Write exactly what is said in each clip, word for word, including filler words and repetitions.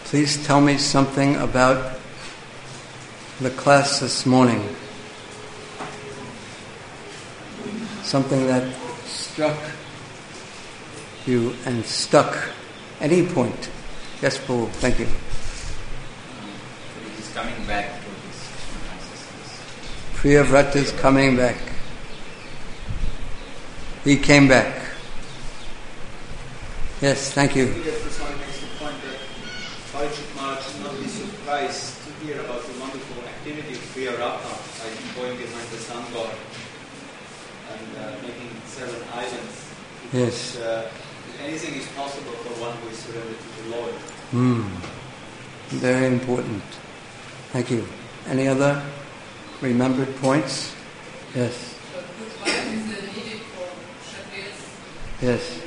please tell me something about the class this morning. Something that struck you and stuck. Any point. Yes, Paul, thank you. He's coming back to his consciousness. Priyavrata is coming back. He came back. Yes, thank you. I think that this one makes the point that Parikshit Maharaj should not be surprised to hear about the wonderful activity of Priyavrata, like going behind the sun god and uh, making seven islands. Yes. Because, uh, anything is possible for one who is surrendered to the Lord. Hmm. Very important. Thank you. Any other remembered points? Yes. But why is it needed for Kshatriyas? Yes.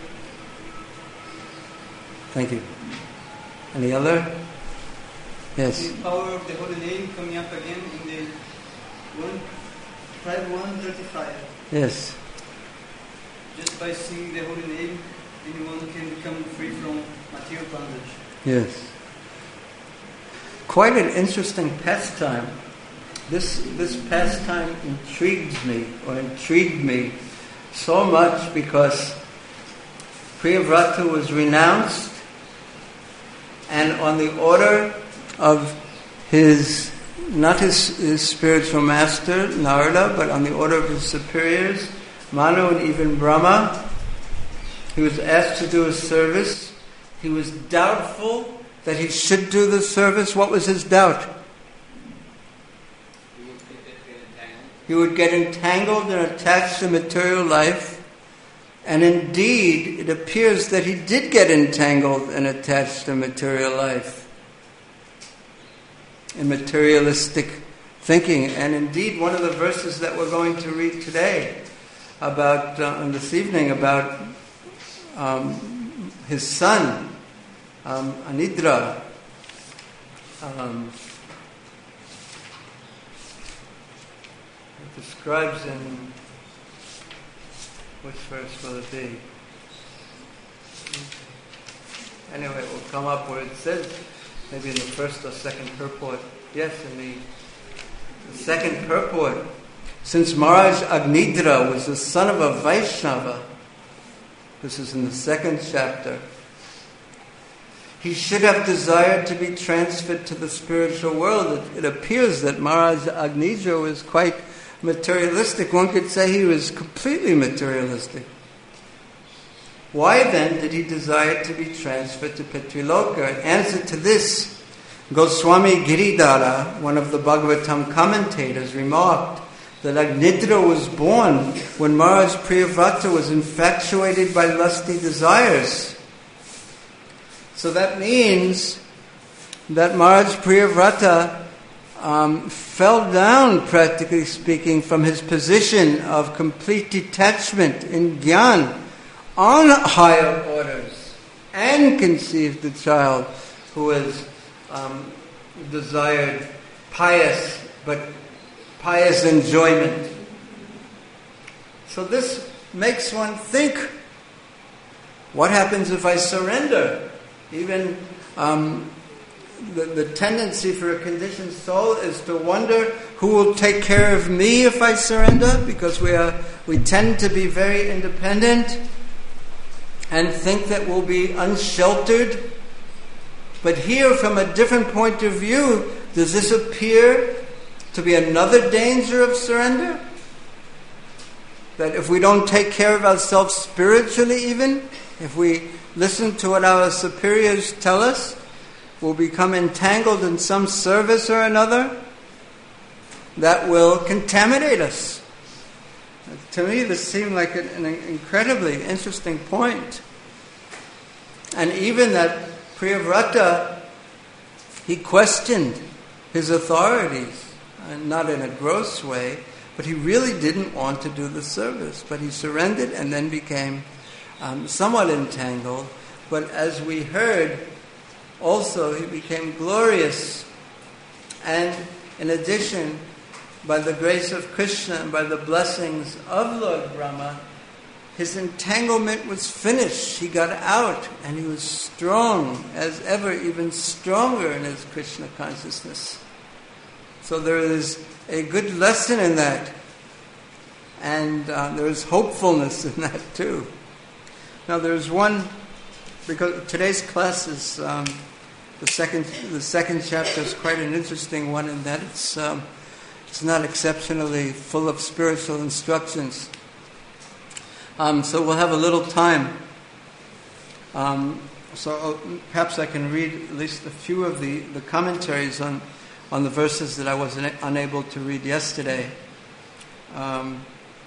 Thank you. Any other? Yes. The power of the holy name coming up again in the one, five one thirty-five. Yes. Just by singing the holy name, anyone can become free from material bondage. Yes. Quite an interesting pastime. This this pastime intrigues me, or intrigued me so much because Priyavrata was renounced, and on the order of his, not his, his spiritual master, Narada, but on the order of his superiors, Manu and even Brahma, he was asked to do a service. He was doubtful that he should do the service. What was his doubt? He would get entangled and attached to material life. And indeed, it appears that he did get entangled and attached to material life, in materialistic thinking. And indeed, one of the verses that we're going to read today, about uh, this evening, about um, his son, um, Anidra, um, it describes in, which verse will it be? Anyway, it will come up where it says, maybe in the first or second purport. Yes, in the, the second purport. Since Maharaj Agnidra was the son of a Vaishnava, this is in the second chapter, he should have desired to be transferred to the spiritual world. It, it appears that Maharaj Agnidra was quite materialistic. One could say he was completely materialistic. Why then did he desire to be transferred to Pitriloka? In answer to this, Goswami Giridhara, one of the Bhagavatam commentators, remarked that Agnidra was born when Maharaj Priyavrata was infatuated by lusty desires. So that means that Maharaj Priyavrata Um, fell down, practically speaking, from his position of complete detachment in Gyan on higher orders, and conceived a child who was um, desired pious, but pious enjoyment. So this makes one think, what happens if I surrender? Even um, The, the tendency for a conditioned soul is to wonder who will take care of me if I surrender, because we are we tend to be very independent and think that we'll be unsheltered. But here, from a different point of view, does this appear to be another danger of surrender? That if we don't take care of ourselves spiritually, even if we listen to what our superiors tell us, will become entangled in some service or another that will contaminate us. To me, this seemed like an, an incredibly interesting point. And even that Priyavrata, he questioned his authorities, and not in a gross way, but he really didn't want to do the service. But he surrendered and then became um, somewhat entangled. But as we heard, also, he became glorious, and in addition, by the grace of Krishna and by the blessings of Lord Brahma, his entanglement was finished. He got out, and he was strong as ever, even stronger in his Krishna consciousness. So there is a good lesson in that, and uh, there is hopefulness in that too. Now there's one, because today's class is um, the second. The second chapter is quite an interesting one in that it's um, it's not exceptionally full of spiritual instructions. Um, so we'll have a little time. Um, so uh, perhaps I can read at least a few of the, the commentaries on, on the verses that I was una- unable to read yesterday. Um,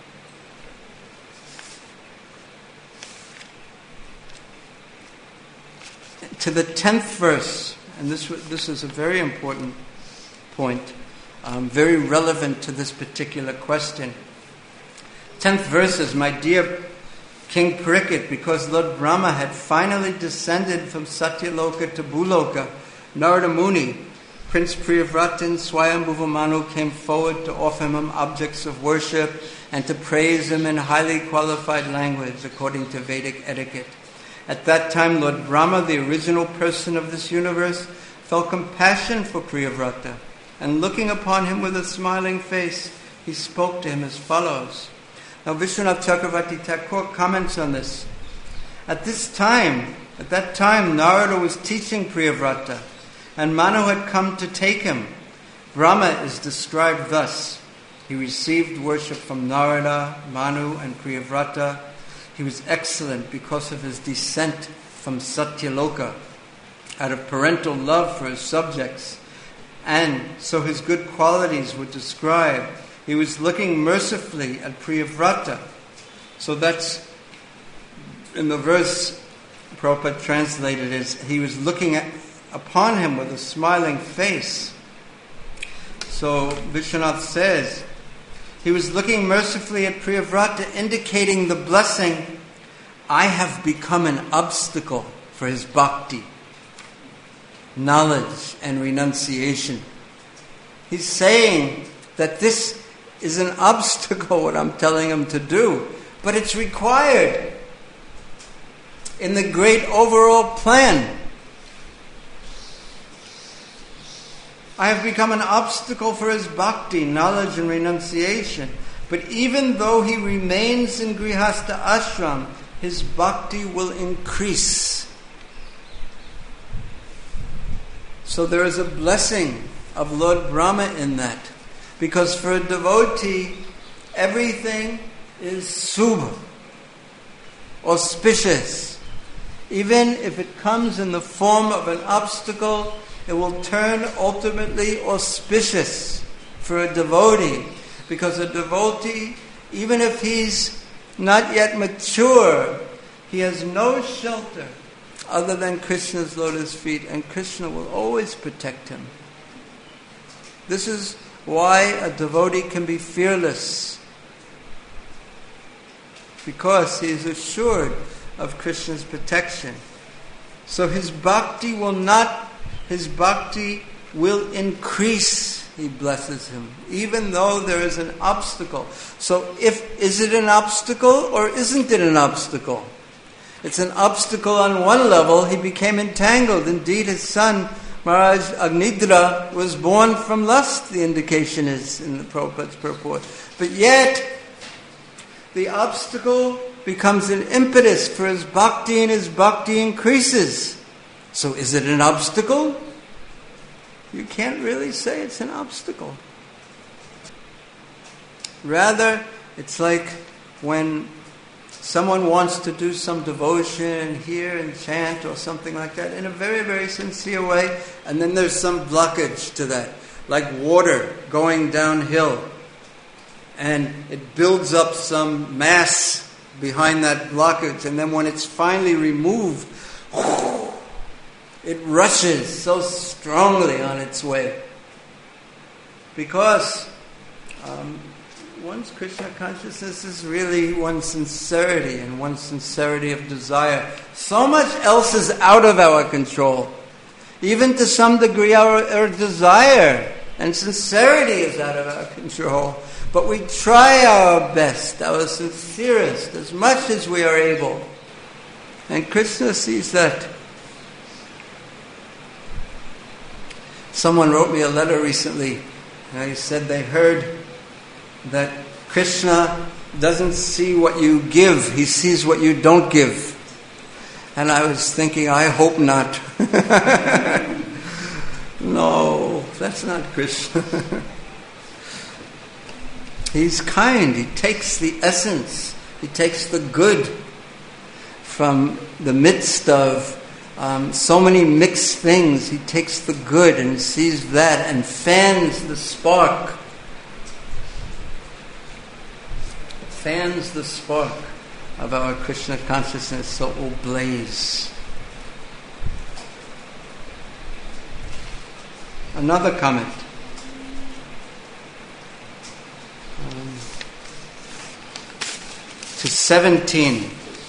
to the tenth verse, and this this is a very important point, um, very relevant to this particular question. Tenth verse is, my dear King Parikshit, because Lord Brahma had finally descended from Satyaloka to Bhuloka, Narada Muni, Prince Priyavrata and Swayambhuva Manu came forward to offer him objects of worship and to praise him in highly qualified language according to Vedic etiquette. At that time, Lord Brahma, the original person of this universe, felt compassion for Priyavrata, and looking upon him with a smiling face, he spoke to him as follows. Now Vishwanath Chakravarti Thakur comments on this. At this time, at that time, Narada was teaching Priyavrata, and Manu had come to take him. Brahma is described thus. He received worship from Narada, Manu, and Priyavrata. He was excellent because of his descent from Satyaloka, out of parental love for his subjects, and so his good qualities were described. He was looking mercifully at Priyavrata. So that's, in the verse, Prabhupada translated as, he was looking at, upon him with a smiling face. So Vishwanath says, he was looking mercifully at Priyavrata, indicating the blessing, I have become an obstacle for his bhakti, knowledge and renunciation. He's saying that this is an obstacle, what I'm telling him to do, but it's required in the great overall plan. I have become an obstacle for his bhakti, knowledge and renunciation. But even though he remains in Grihastha ashram, his bhakti will increase. So there is a blessing of Lord Brahma in that. Because for a devotee, everything is subha, auspicious. Even if it comes in the form of an obstacle, it will turn ultimately auspicious for a devotee. Because a devotee, even if he's not yet mature, he has no shelter other than Krishna's lotus feet, and Krishna will always protect him. This is why a devotee can be fearless, because he is assured of Krishna's protection. So his bhakti will not, his bhakti will increase, he blesses him, even though there is an obstacle. So if, is it an obstacle or isn't it an obstacle? It's an obstacle on one level. He became entangled. Indeed, his son Maharaj Agnidra was born from lust, the indication is in the Prabhupada's purport. But yet, the obstacle becomes an impetus for his bhakti, and his bhakti increases. So is it an obstacle? You can't really say it's an obstacle. Rather, it's like when someone wants to do some devotion here and chant or something like that in a very, very sincere way, and then there's some blockage to that, like water going downhill, and it builds up some mass behind that blockage, and then when it's finally removed, it rushes so strongly on its way. Because um, one's Krishna consciousness is really one's sincerity and one's sincerity of desire. So much else is out of our control. Even to some degree our, our desire and sincerity is out of our control. But we try our best, our sincerest, as much as we are able. And Krishna sees that. Someone wrote me a letter recently, and he said they heard that Krishna doesn't see what you give, he sees what you don't give. And I was thinking, I hope not. No, that's not Krishna. He's kind. He takes the essence. He takes the good from the midst of um, so many mixed things. He takes the good and sees that and fans the spark. Fans the spark of our Krishna consciousness so it will blaze. Another comment. Um, to seventeen.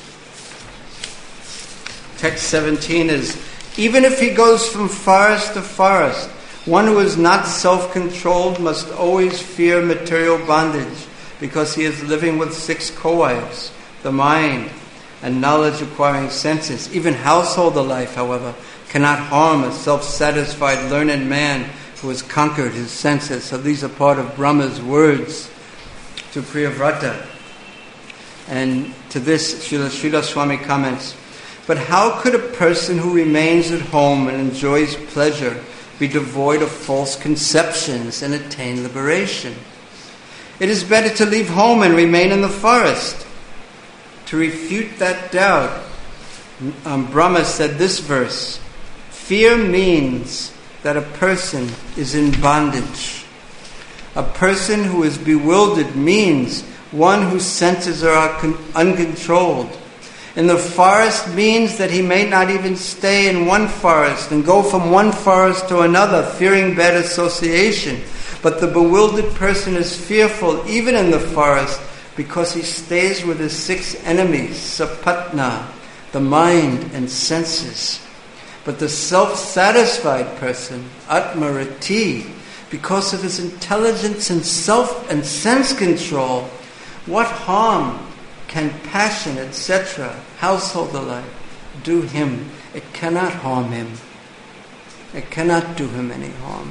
Text seventeen is, even if he goes from forest to forest, one who is not self-controlled must always fear material bondage, because he is living with six co-wives, the mind and knowledge-acquiring senses. Even householder life, however, cannot harm a self-satisfied, learned man who has conquered his senses. So these are part of Brahma's words to Priyavrata. And to this, Srila Sridhar Swami comments, but how could a person who remains at home and enjoys pleasure be devoid of false conceptions and attain liberation? It is better to leave home and remain in the forest. To refute that doubt, um, Brahma said this verse, fear means that a person is in bondage. A person who is bewildered means one whose senses are un- uncontrolled. In the forest means that he may not even stay in one forest and go from one forest to another, fearing bad association. But the bewildered person is fearful even in the forest because he stays with his six enemies, sapatna, the mind and senses. But the self-satisfied person, atmarati, because of his intelligence and self and sense control, what harm can passion, et cetera, householder life, do him? It cannot harm him. It cannot do him any harm.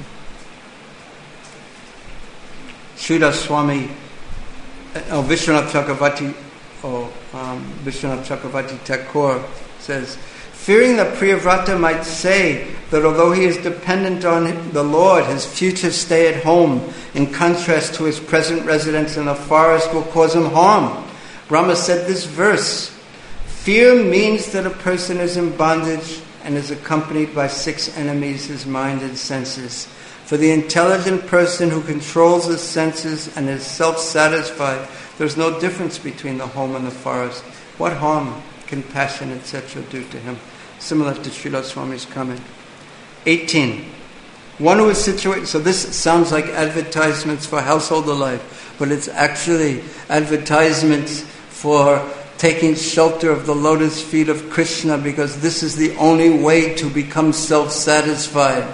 Sridhar Swami, oh, Vishwanath Chakravarti, oh, um, Vishwanath Chakravarti Thakur says, fearing that Priyavrata might say that although he is dependent on the Lord, his future stay at home, in contrast to his present residence in the forest, will cause him harm. Brahma said this verse, fear means that a person is in bondage and is accompanied by six enemies, his mind and senses. For the intelligent person who controls his senses and is self-satisfied, there's no difference between the home and the forest. What harm can passion, et cetera do to him? Similar to Srila Swami's comment. eighteen. One who is situated, so this sounds like advertisements for householder life, but it's actually advertisements for taking shelter of the lotus feet of Krishna, because this is the only way to become self-satisfied.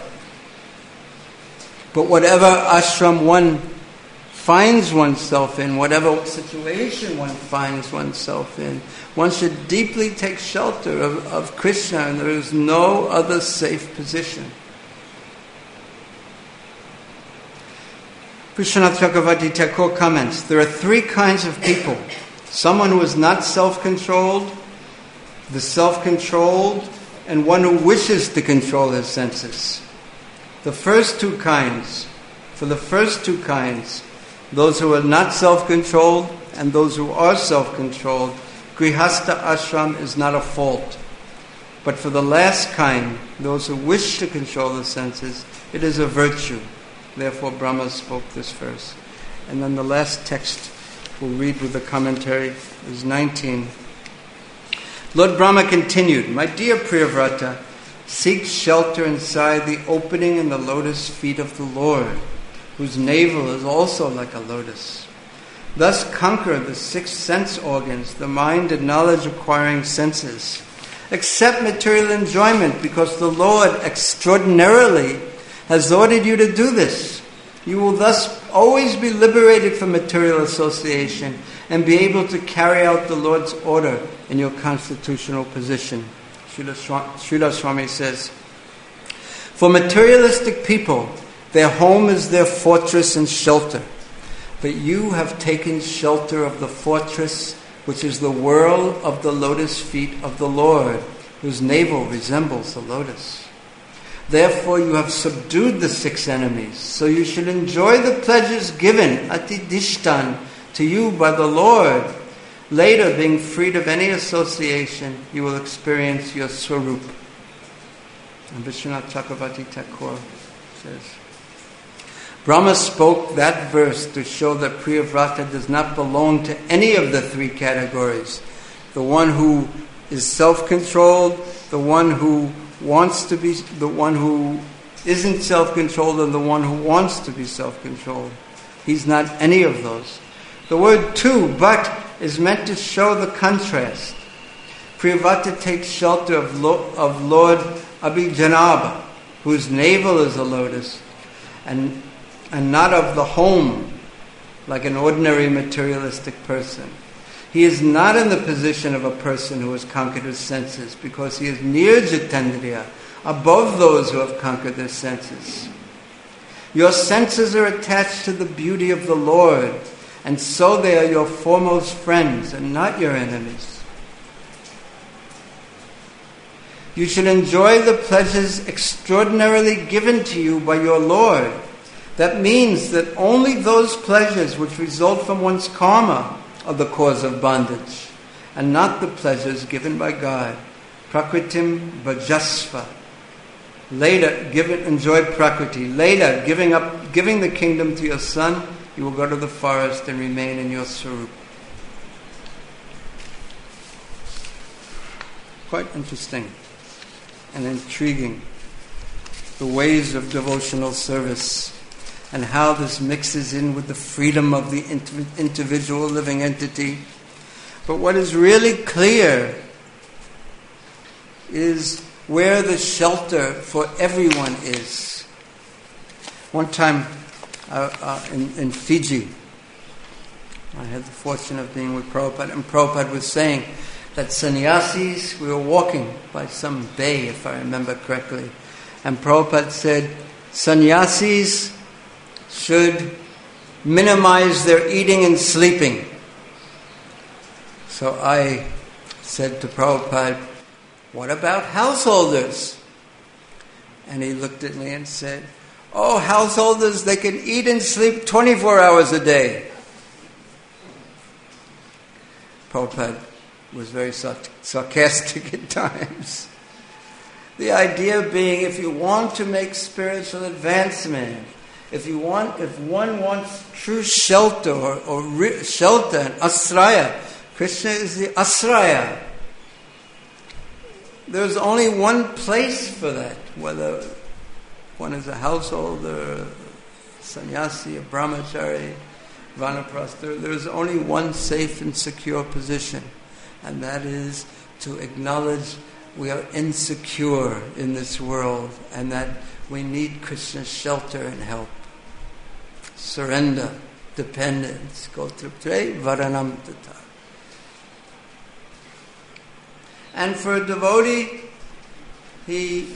But whatever ashram one finds oneself in, whatever situation one finds oneself in, one should deeply take shelter of, of Krishna, and there is no other safe position. Vishwanath Chakravarti Thakur comments, there are three kinds of people. Someone who is not self-controlled, the self-controlled, and one who wishes to control his senses. The first two kinds, for the first two kinds, those who are not self-controlled and those who are self-controlled, Grihastha ashram is not a fault. But for the last kind, those who wish to control the senses, it is a virtue. Therefore Brahma spoke this verse. And then the last text we'll read with the commentary is nineteen. Lord Brahma continued, my dear Priyavrata, seek shelter inside the opening in the lotus feet of the Lord, whose navel is also like a lotus. Thus conquer the six sense organs, the mind and knowledge-acquiring senses. Accept material enjoyment, because the Lord extraordinarily has ordered you to do this. You will thus always be liberated from material association and be able to carry out the Lord's order in your constitutional position. Srila Swami says, for materialistic people, their home is their fortress and shelter. But you have taken shelter of the fortress, which is the whirl of the lotus feet of the Lord, whose navel resembles the lotus. Therefore you have subdued the six enemies, so you should enjoy the pleasures given, atidishtan, to you by the Lord. Later, being freed of any association, you will experience your swarup. And Vishwanath Chakravarti Thakur says, Brahma spoke that verse to show that Priyavrata does not belong to any of the three categories. The one who is self-controlled, the one who wants to be, the one who isn't self-controlled, and the one who wants to be self-controlled. He's not any of those. The word tu, but, is meant to show the contrast. Priyavrata takes shelter of, Lo- of Lord Abhijanabha, whose navel is a lotus, and, and not of the home, like an ordinary materialistic person. He is not in the position of a person who has conquered his senses, because he is near Jitendriya, above those who have conquered their senses. Your senses are attached to the beauty of the Lord, and so they are your foremost friends and not your enemies. You should enjoy the pleasures extraordinarily given to you by your Lord. That means that only those pleasures which result from one's karma are the cause of bondage, and not the pleasures given by God. Prakritim bhajasva. Later, give it, enjoy prakriti. Later, giving up, giving the kingdom to your son, you will go to the forest and remain in your swarup. Quite interesting and intriguing, the ways of devotional service and how this mixes in with the freedom of the individual living entity. But what is really clear is where the shelter for everyone is. One time uh, uh, in, in Fiji, I had the fortune of being with Prabhupada, and Prabhupada was saying that sannyasis, we were walking by some bay, if I remember correctly, and Prabhupada said, sannyasis should minimize their eating and sleeping. So I said to Prabhupada, what about householders? And he looked at me and said, oh, householders, they can eat and sleep twenty-four hours a day. Prabhupada was very sarcastic at times. The idea being, if you want to make spiritual advancement, if you want, if one wants true shelter or, or re, shelter and asraya, Krishna is the asraya. There's only one place for that, whether one is a householder, a sannyasi, a brahmachari, vanaprastha. There's only one safe and secure position, and that is to acknowledge we are insecure in this world and that we need Krishna's shelter and help. Surrender, dependence, gotriptre varanam tata. And for a devotee, he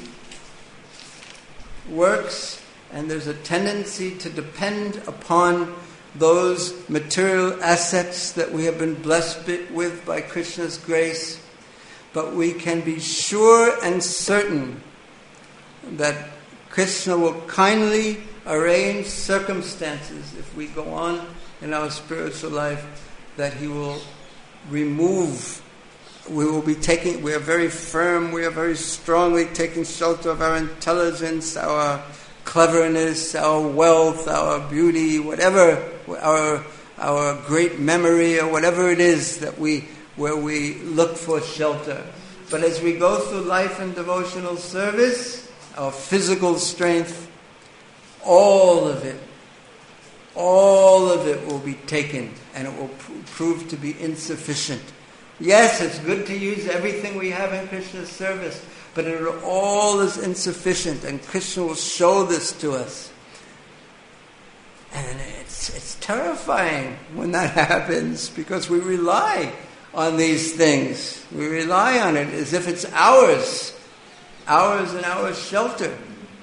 works, and there's a tendency to depend upon those material assets that we have been blessed with by Krishna's grace. But we can be sure and certain that Krishna will kindly arrange circumstances if we go on in our spiritual life, that he will remove. We will be taking, we are very firm, we are very strongly taking shelter of our intelligence, our cleverness, our wealth, our beauty, whatever, our our great memory, or whatever it is that we, where we look for shelter. But as we go through life in devotional service, our physical strength, all of it, all of it will be taken, and it will pr- prove to be insufficient. Yes, it's good to use everything we have in Krishna's service, but it all is insufficient, and Krishna will show this to us. And it's it's, it's terrifying when that happens, because we rely on these things. We rely on it as if it's ours, ours and our shelter.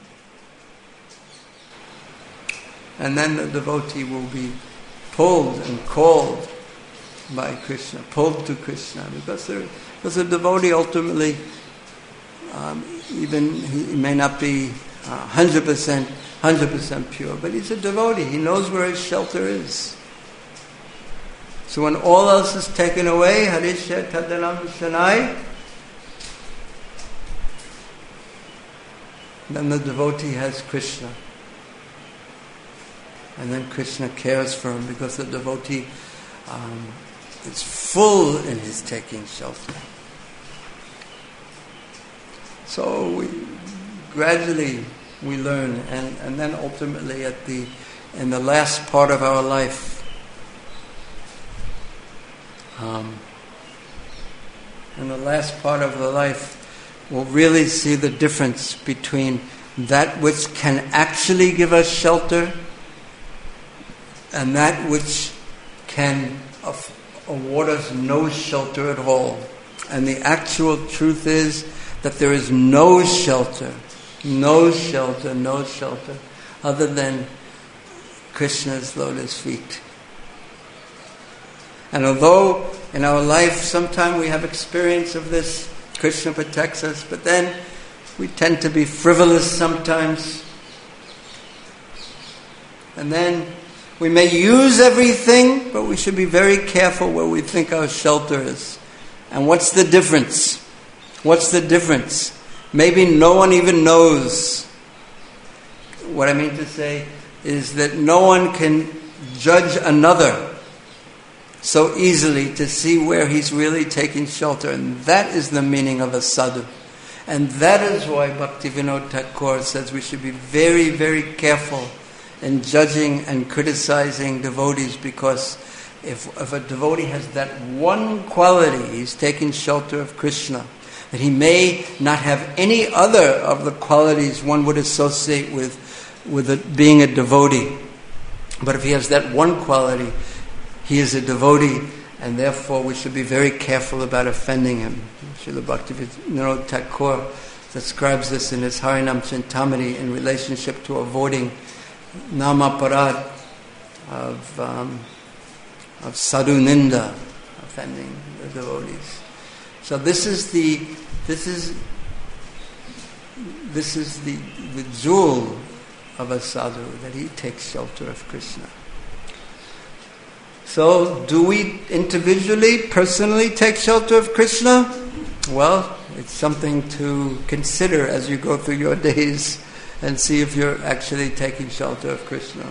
And then the devotee will be pulled and called by Krishna, pulled to Krishna, because, because the devotee ultimately, um, even he may not be uh, one hundred percent, one hundred percent pure, but he's a devotee. He knows where his shelter is. So when all else is taken away, Harisha Tadanam Shanai, then the devotee has Krishna. And then Krishna cares for him, because the devotee um, is full in his taking shelter. So we gradually we learn, and, and then ultimately at the in the last part of our life, um, in the last part of the life, we'll really see the difference between that which can actually give us shelter and that which can award us no shelter at all. And the actual truth is that there is no shelter, no shelter, no shelter, other than Krishna's lotus feet. And although in our life sometime we have experience of this, Krishna protects us, but then we tend to be frivolous sometimes. And then we may use everything, but we should be very careful where we think our shelter is. And what's the difference? What's the difference? Maybe no one even knows. What I mean to say is that no one can judge another so easily to see where he's really taking shelter. And that is the meaning of a sadhu. And that is why Bhaktivinoda Thakur says we should be very, very careful in judging and criticizing devotees, because if, if a devotee has that one quality, he's taking shelter of Krishna, that he may not have any other of the qualities one would associate with, with it being a devotee. But if he has that one quality, he is a devotee, and therefore we should be very careful about offending him. Srila Bhaktivinoda Thakur describes this in his Harinam Chintamani in relationship to avoiding namaparad, of um, of sadhu ninda, offending the devotees. So this is the this is this is the the jewel of a sadhu, that he takes shelter of Krishna. So, do we individually, personally take shelter of Krishna? Well, it's something to consider as you go through your days and see if you're actually taking shelter of Krishna.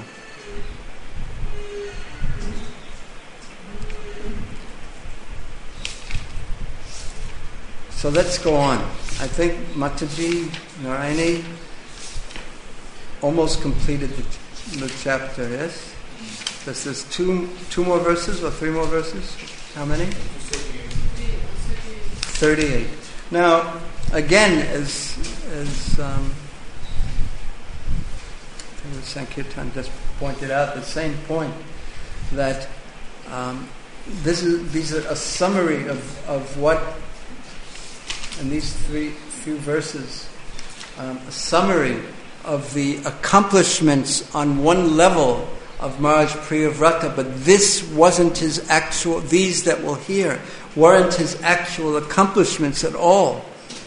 So let's go on. I think Mataji, Narayani almost completed the, the chapter, yes? This is two two more verses or three more verses? How many? thirty-eight. Now, again, as as um, Sankirtan just pointed out, the same point, that um, this is these are a summary of, of what, in these three few verses, um, a summary of the accomplishments on one level of Maharaj Priyavrata, but this wasn't his actual, these that we'll hear weren't his actual accomplishments at all.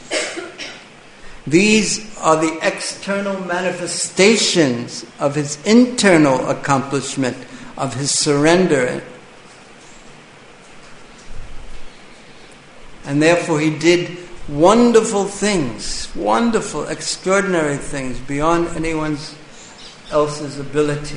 These are the external manifestations of his internal accomplishment, of his surrender. And therefore he did wonderful things, wonderful, extraordinary things beyond anyone else's ability.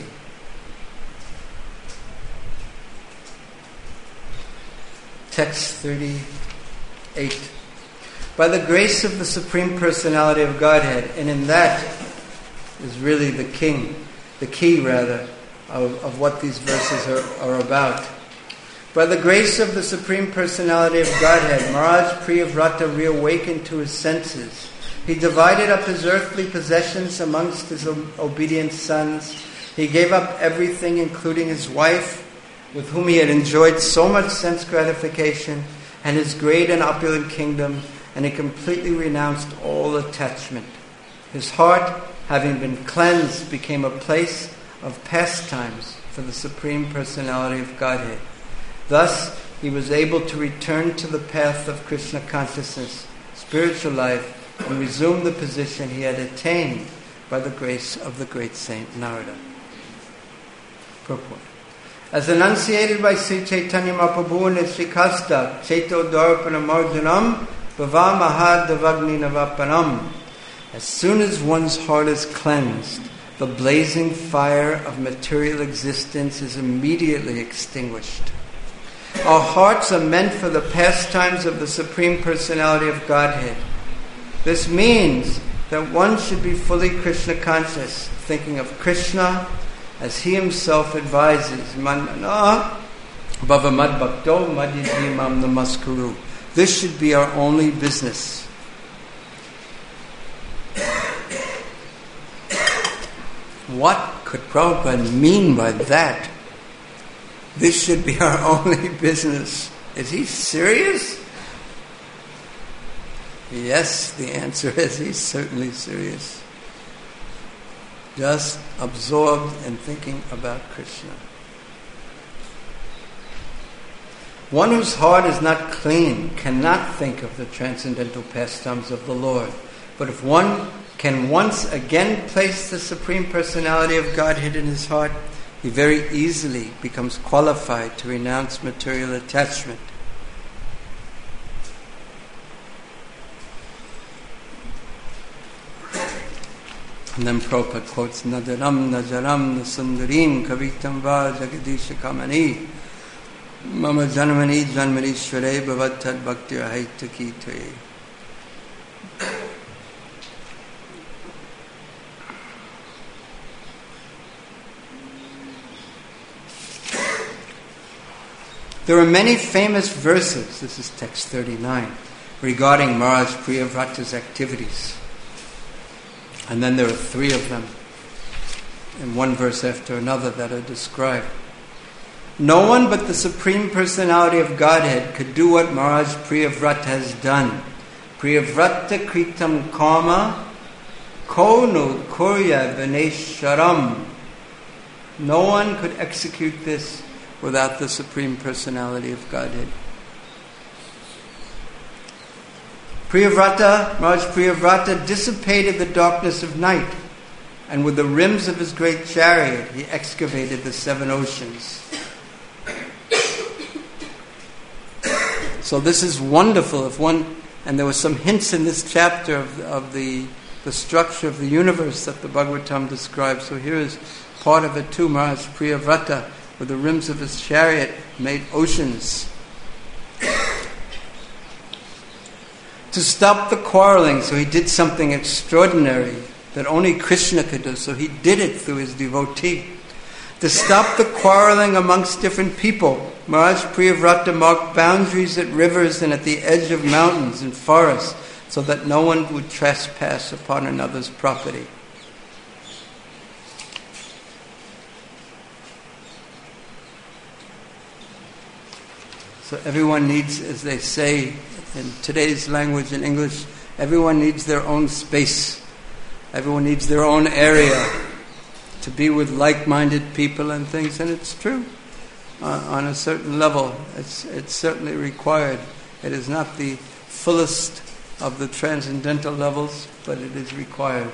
Text thirty-eight. By the grace of the Supreme Personality of Godhead, and in that is really the king, the key rather, of, of what these verses are, are about. By the grace of the Supreme Personality of Godhead, Maharaj Priyavrata reawakened to his senses. He divided up his earthly possessions amongst his obedient sons. He gave up everything, including his wife, with whom he had enjoyed so much sense gratification, and his great and opulent kingdom, and he completely renounced all attachment. His heart, having been cleansed, became a place of pastimes for the Supreme Personality of Godhead. Thus, he was able to return to the path of Krishna consciousness, spiritual life, and resume the position he had attained by the grace of the great saint Narada. Purport. As enunciated by Sri Chaitanya Mahaprabhu in his Shikasta, Chaito Dharpana Marjanam, Bhava Mahadavagni Navapanam. As soon as one's heart is cleansed, the blazing fire of material existence is immediately extinguished. Our hearts are meant for the pastimes of the Supreme Personality of Godhead. This means that one should be fully Krishna conscious, thinking of Krishna as he himself advises. Manana bhavamad bhakto madhidhimam namaskuru. This should be our only business. What could Prabhupada mean by that? This should be our only business. Is he serious? Yes, the answer is he's certainly serious. Just absorbed in thinking about Krishna. One whose heart is not clean cannot think of the transcendental pastimes of the Lord. But if one can once again place the Supreme Personality of Godhead in his heart, he very easily becomes qualified to renounce material attachment. And then Prabhupada quotes, Nadaram Najaram Nasundarim Kavitam Va Jagadisha Kamani Mama Janmani Janmani Shware Bhavatad Bhakti Haitaki Tve. There are many famous verses, this is text thirty-nine, regarding Maharaj Priyavrata's activities. And then there are three of them, in one verse after another, that are described. No one but the Supreme Personality of Godhead could do what Maharaj Priyavrata has done. Priyavrata kritam karma konu kurya vinesharam. No one could execute this without the Supreme Personality of Godhead. Priyavrata, Maharaj Priyavrata dissipated the darkness of night, and with the rims of his great chariot he excavated the seven oceans. So this is wonderful. If one, and there were some hints in this chapter of, of the, the structure of the universe that the Bhagavatam describes. So here is part of it too. Maharaj Priyavrata, with the rims of his chariot, made oceans. To stop the quarreling, so he did something extraordinary that only Krishna could do, so he did it through his devotee. To stop the quarreling amongst different people, Maharaj Priyavrata marked boundaries at rivers and at the edge of mountains and forests, so that no one would trespass upon another's property. So everyone needs, as they say in today's language in English, everyone needs their own space. Everyone needs their own area to be with like-minded people and things, and it's true. Uh, on a certain level, it's, it's certainly required. It is not the fullest of the transcendental levels, but it is required.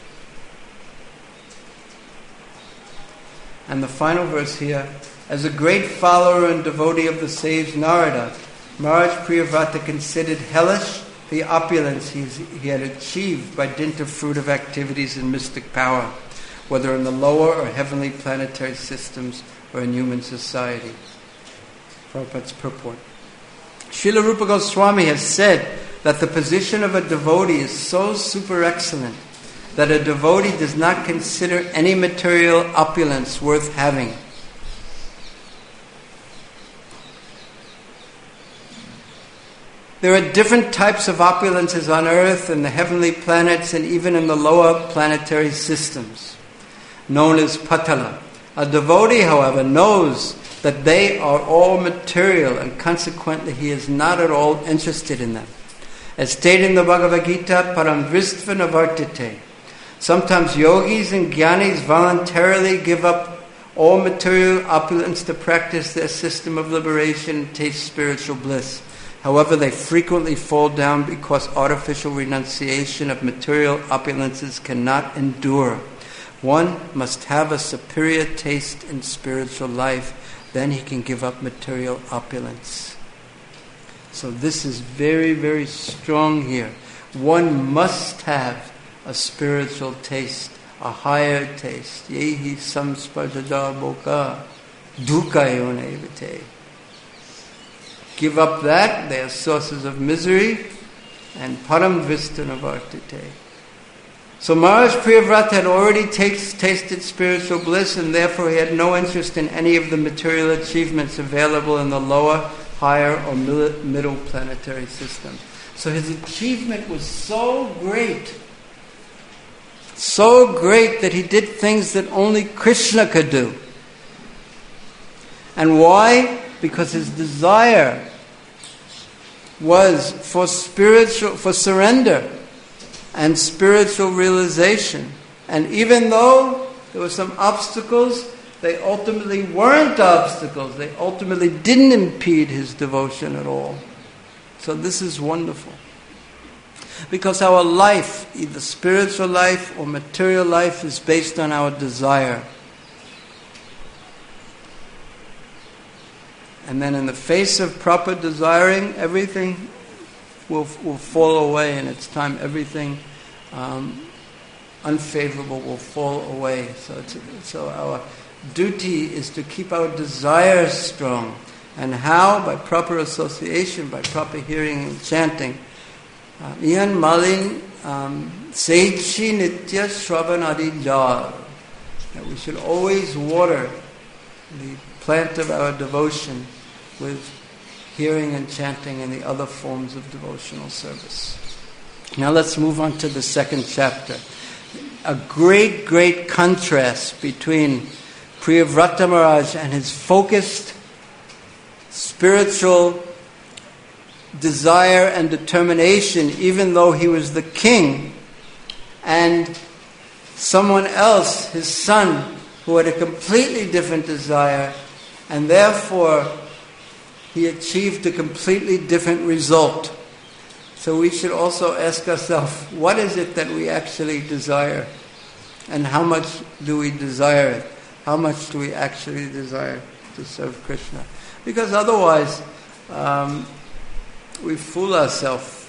And the final verse here, as a great follower and devotee of the sage Narada, Maharaj Priyavrata considered hellish the opulence he's, he had achieved by dint of fruitive activities and mystic power, whether in the lower or heavenly planetary systems or in human society. Prabhupada's purport. Srila Rupa Goswami has said that the position of a devotee is so super excellent that a devotee does not consider any material opulence worth having. There are different types of opulences on earth and the heavenly planets and even in the lower planetary systems. known as Patala. A devotee, however, knows that they are all material and consequently he is not at all interested in them. As stated in the Bhagavad Gita, Paramdristva Navartite. Sometimes yogis and jnanis voluntarily give up all material opulence to practice their system of liberation and taste spiritual bliss. However, they frequently fall down because artificial renunciation of material opulences cannot endure. One must have a superior taste in spiritual life, then he can give up material opulence. So this is very, very strong here. One must have a spiritual taste, a higher taste. Yehi samsparjada boka dukkayone vite. Give up that, they are sources of misery, and param dvistanavartite. So Maharaj Priyavrata had already taste, tasted spiritual bliss, and therefore he had no interest in any of the material achievements available in the lower, higher, or middle planetary system. So his achievement was so great, so great that he did things that only Krishna could do. And why? Because his desire was for spiritual, for surrender and spiritual realization. And even though there were some obstacles, they ultimately weren't obstacles. They ultimately didn't impede his devotion at all. So this is wonderful. Because our life, either spiritual life or material life, is based on our desire. And then in the face of proper desiring, everything will will fall away in its time. Everything um, unfavorable will fall away. So, it's, so our duty is to keep our desires strong. And how? By proper association, by proper hearing and chanting. Ian Malin Seichi Nitya Shravanadi Jal. That we should always water the plant of our devotion with hearing and chanting and the other forms of devotional service. Now let's move on to the second chapter. A great, great contrast between Priyavrata Maharaj and his focused spiritual desire and determination, even though he was the king, and someone else, his son, who had a completely different desire, and therefore he achieved a completely different result. So we should also ask ourselves, what is it that we actually desire? And how much do we desire it? How much do we actually desire to serve Krishna? Because otherwise, um, we fool ourselves.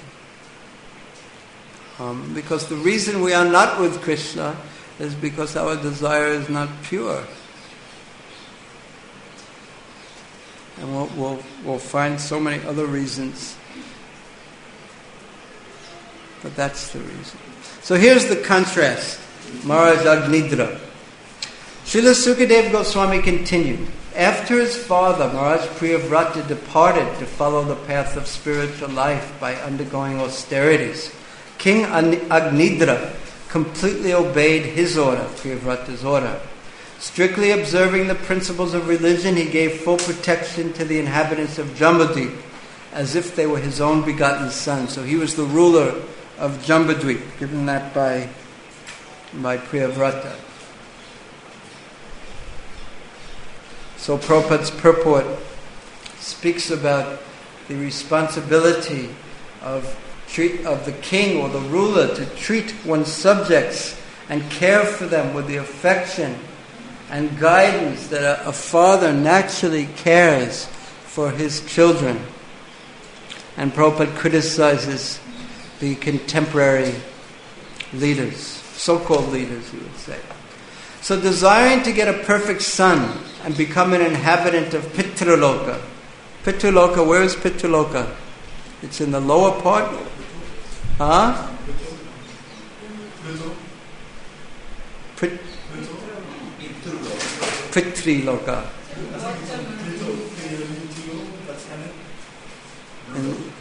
Um, because the reason we are not with Krishna is because our desire is not pure. And we'll, we'll, we'll find so many other reasons. But that's the reason. So here's the contrast. Maharaj Agnidra. Srila Sukadeva Goswami continued. After his father, Maharaj Priyavrata departed to follow the path of spiritual life by undergoing austerities, King Agnidra completely obeyed his order, Priyavrata's order. Strictly observing the principles of religion, he gave full protection to the inhabitants of Jambudvip, as if they were his own begotten sons. So he was the ruler of Jambudvip, given that by, by Priyavrata. So Prabhupada's purport speaks about the responsibility of treat, of the king or the ruler to treat one's subjects and care for them with the affection and guidance that a, a father naturally cares for his children. And Prabhupada criticizes the contemporary leaders, so-called leaders, he would say. So desiring to get a perfect son and become an inhabitant of Pitraloka. Pitraloka, where is Pitraloka? It's in the lower part? Huh? Prit- Pitriloka. And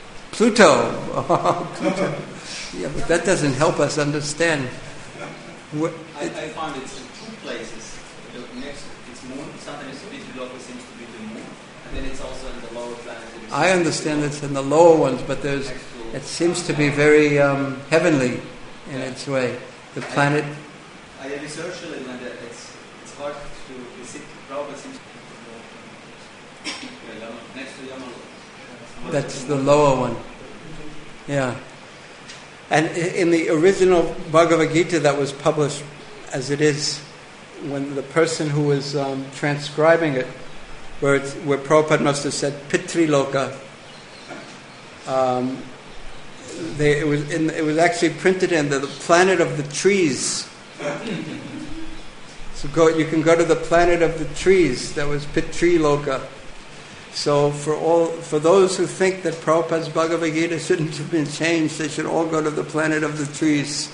Pluto. Oh, Pluto. Yeah, but that doesn't help us understand. Wh- I, I found it's in two places. The next, it's moon. Sometimes Pitriloka seems to be the moon, and then it's also in the lower planet. I understand it's in the lower ones, but there's it seems to be very um, heavenly in its way. The planet. I, I researched a little, and it's it's hard to visit. Prabhupada seems to yeah, next to Yamala. That's the lower one. Yeah. And in the original Bhagavad Gita that was published as it is, when the person who was um, transcribing it, where it's, where Prabhupada must have said Pitriloka, um, they, it was in, it was actually printed in the, the planet of the trees. So go, you can go to the planet of the trees. That was Pitriloka. So for all for those who think that Prabhupada's Bhagavad Gita shouldn't have been changed, they should all go to the planet of the trees.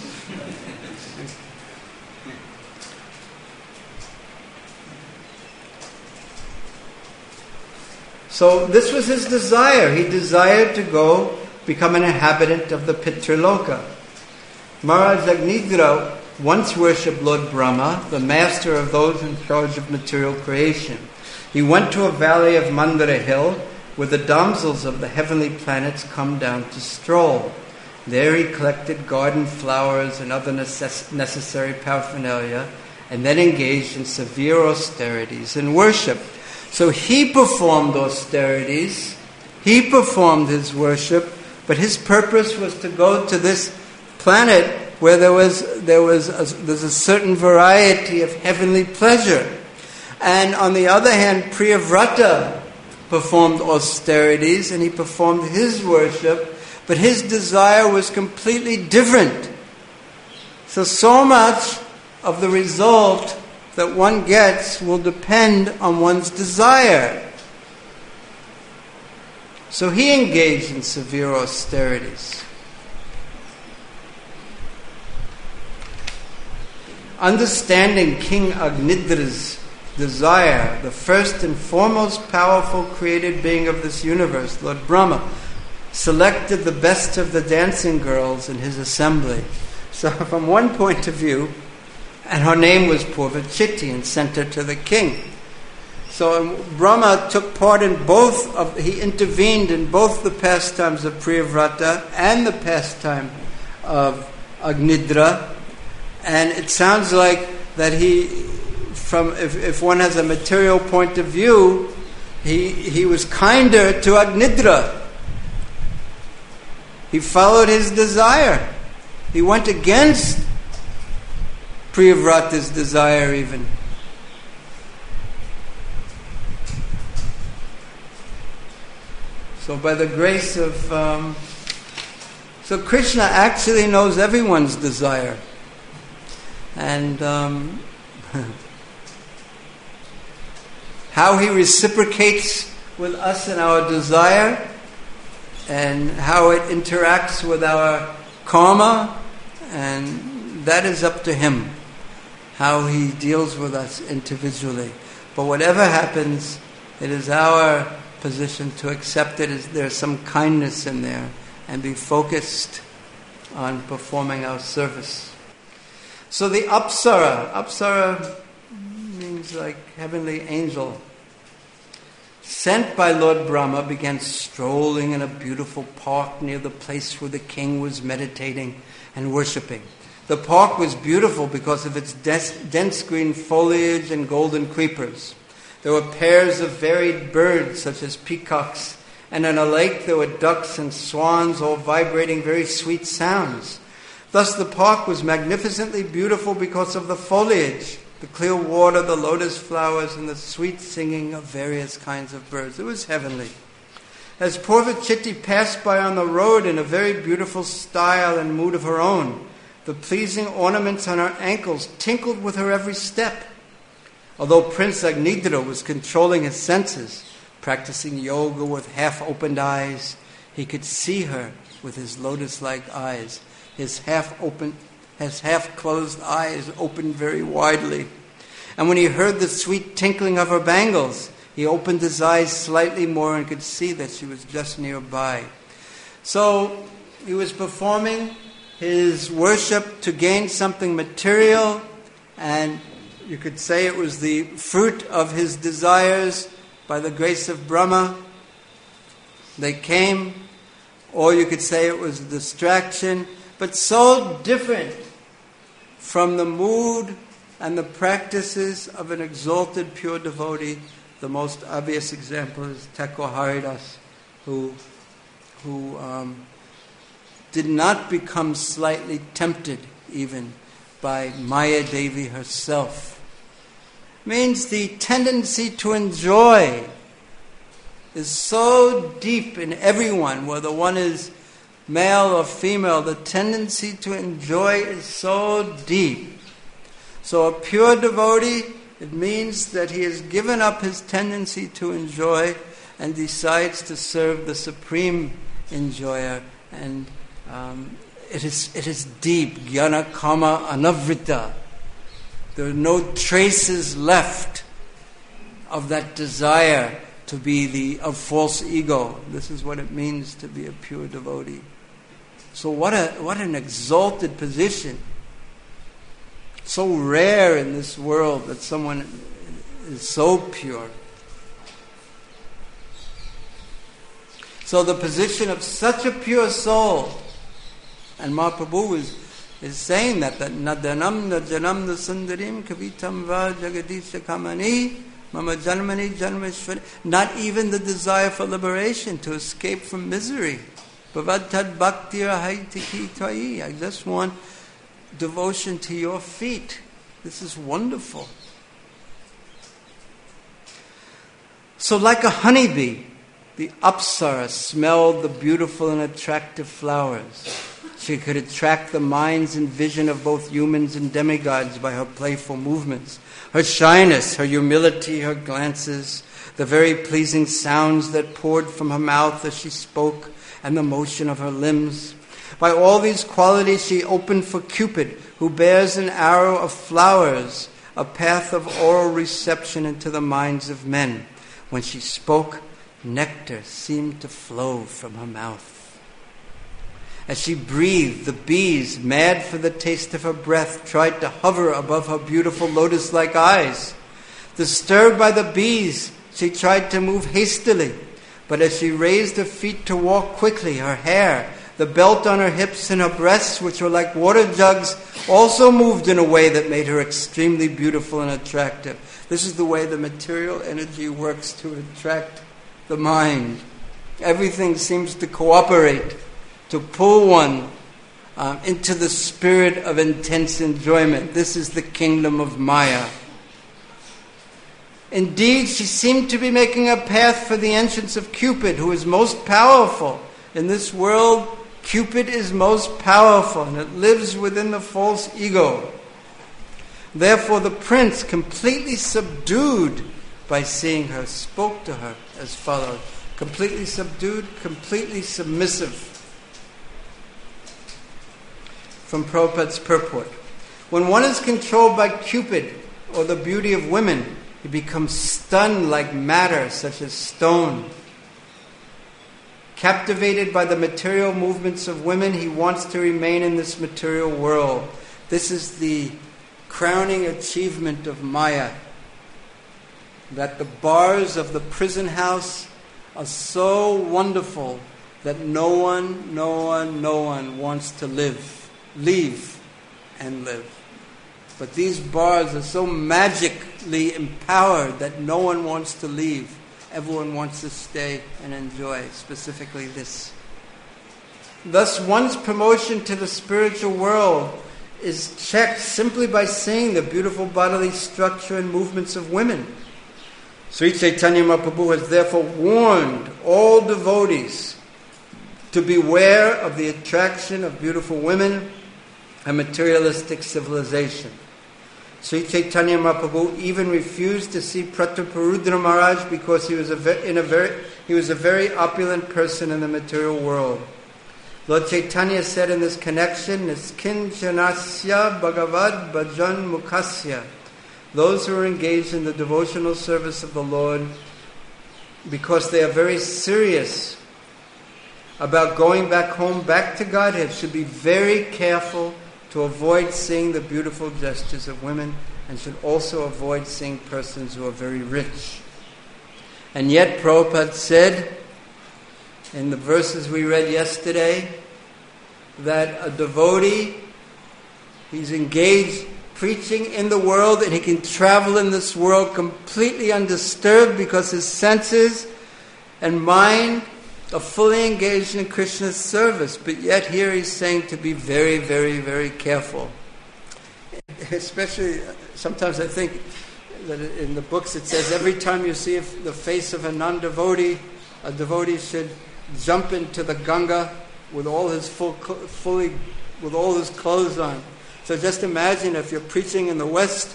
So this was his desire. He desired to go become an inhabitant of the Pitriloka. Maharaj Agnidra once worshipped Lord Brahma, the master of those in charge of material creation. He went to a valley of Mandara Hill, where the damsels of the heavenly planets come down to stroll. There he collected garden flowers and other necess- necessary paraphernalia, and then engaged in severe austerities and worship. So he performed austerities, he performed his worship, but his purpose was to go to this planet where there was there was a, there's a certain variety of heavenly pleasure. And on the other hand, Priyavrata performed austerities and he performed his worship, but his desire was completely different. So, so much of the result that one gets will depend on one's desire. So he engaged in severe austerities. Understanding King Agnidra's desire, the first and foremost powerful created being of this universe, Lord Brahma, selected the best of the dancing girls in his assembly. So from one point of view, and her name was Purvachiti, and sent her to the king. So Brahma took part in both of, he intervened in both the pastimes of Priyavrata and the pastime of Agnidra, and it sounds like that he, from if, if one has a material point of view, he he was kinder to Agnidra. He followed his desire. He went against Priyavrata's desire even. So by the grace of... Um, so Krishna actually knows everyone's desire. And um, how he reciprocates with us in our desire and how it interacts with our karma, and that is up to him, how he deals with us individually. But whatever happens, it is our position to accept it as there's some kindness in there and be focused on performing our service. So the Apsara, Apsara means like heavenly angel, sent by Lord Brahma, began strolling in a beautiful park near the place where the king was meditating and worshipping. The park was beautiful because of its dense, dense green foliage and golden creepers. There were pairs of varied birds such as peacocks, and in a lake there were ducks and swans, all vibrating very sweet sounds. Thus the park was magnificently beautiful because of the foliage, the clear water, the lotus flowers, and the sweet singing of various kinds of birds. It was heavenly. As Purvachiti passed by on the road in a very beautiful style and mood of her own, the pleasing ornaments on her ankles tinkled with her every step. Although Prince Agnidra was controlling his senses, practicing yoga with half-opened eyes, he could see her with his lotus-like eyes. His half-open, his half-closed eyes opened very widely. And when he heard the sweet tinkling of her bangles, he opened his eyes slightly more and could see that she was just nearby. So he was performing his worship to gain something material, and you could say it was the fruit of his desires by the grace of Brahma. They came, or you could say it was a distraction, but so different from the mood and the practices of an exalted pure devotee. The most obvious example is Thakur Haridas, who, who um, did not become slightly tempted even by Maya Devi herself. Means the tendency to enjoy is so deep in everyone, whether one is male or female. The tendency to enjoy is so deep. So a pure devotee, it means that he has given up his tendency to enjoy and decides to serve the supreme enjoyer. And um, it is it is deep. Jnana kama anavrita. There are no traces left of that desire to be the of false ego. This is what it means to be a pure devotee. So what a what an exalted position. So rare in this world that someone is so pure. So the position of such a pure soul, and Mahaprabhu is, is saying that, that nadanam najanam nasundarim kavitam va jagadisha kamani mama janmani janmeshwari. Not even the desire for liberation, to escape from misery. Bhavatad bhakti haitiki tvai. I just want devotion to your feet. This is wonderful. So like a honeybee, the Apsara smelled the beautiful and attractive flowers. She could attract the minds and vision of both humans and demigods by her playful movements, her shyness, her humility, her glances, the very pleasing sounds that poured from her mouth as she spoke, and the motion of her limbs. By all these qualities she opened for Cupid, who bears an arrow of flowers, a path of oral reception into the minds of men. When she spoke, nectar seemed to flow from her mouth. As she breathed, the bees, mad for the taste of her breath, tried to hover above her beautiful lotus-like eyes. Disturbed by the bees, she tried to move hastily, but as she raised her feet to walk quickly, her hair, the belt on her hips and her breasts, which were like water jugs, also moved in a way that made her extremely beautiful and attractive. This is the way the material energy works to attract the mind. Everything seems to cooperate, to pull one um, into the spirit of intense enjoyment. This is the kingdom of Maya. Indeed, she seemed to be making a path for the entrance of Cupid, who is most powerful. In this world, Cupid is most powerful, and it lives within the false ego. Therefore, the prince, completely subdued by seeing her, spoke to her as follows. Completely subdued, completely submissive. From Prabhupada's purport. When one is controlled by Cupid, or the beauty of women, he becomes stunned like matter, such as stone. Captivated by the material movements of women, he wants to remain in this material world. This is the crowning achievement of Maya. That the bars of the prison house are so wonderful that no one, no one, no one wants to live, leave and live. But these bars are so magically empowered that no one wants to leave. Everyone wants to stay and enjoy, specifically this. Thus, one's promotion to the spiritual world is checked simply by seeing the beautiful bodily structure and movements of women. Sri Chaitanya Mahaprabhu has therefore warned all devotees to beware of the attraction of beautiful women and materialistic civilization. Sri Chaitanya Mahaprabhu even refused to see Prataparudra Maharaj because he was a ve- in a very he was a very opulent person in the material world. Lord Chaitanya said in this connection, Niskinchanasya Bhagavad Bhajan Mukhasya. Those who are engaged in the devotional service of the Lord, because they are very serious about going back home, back to Godhead, should be very careful to avoid seeing the beautiful gestures of women, and should also avoid seeing persons who are very rich. And yet Prabhupada said in the verses we read yesterday that a devotee, he's engaged preaching in the world, and he can travel in this world completely undisturbed because his senses and mind are fully engaged in Krishna's service. But yet here he's saying to be very, very, very careful. Especially, sometimes I think that in the books it says every time you see the face of a non-devotee, a devotee should jump into the Ganga with all his full, fully, with all his clothes on. So just imagine if you're preaching in the West,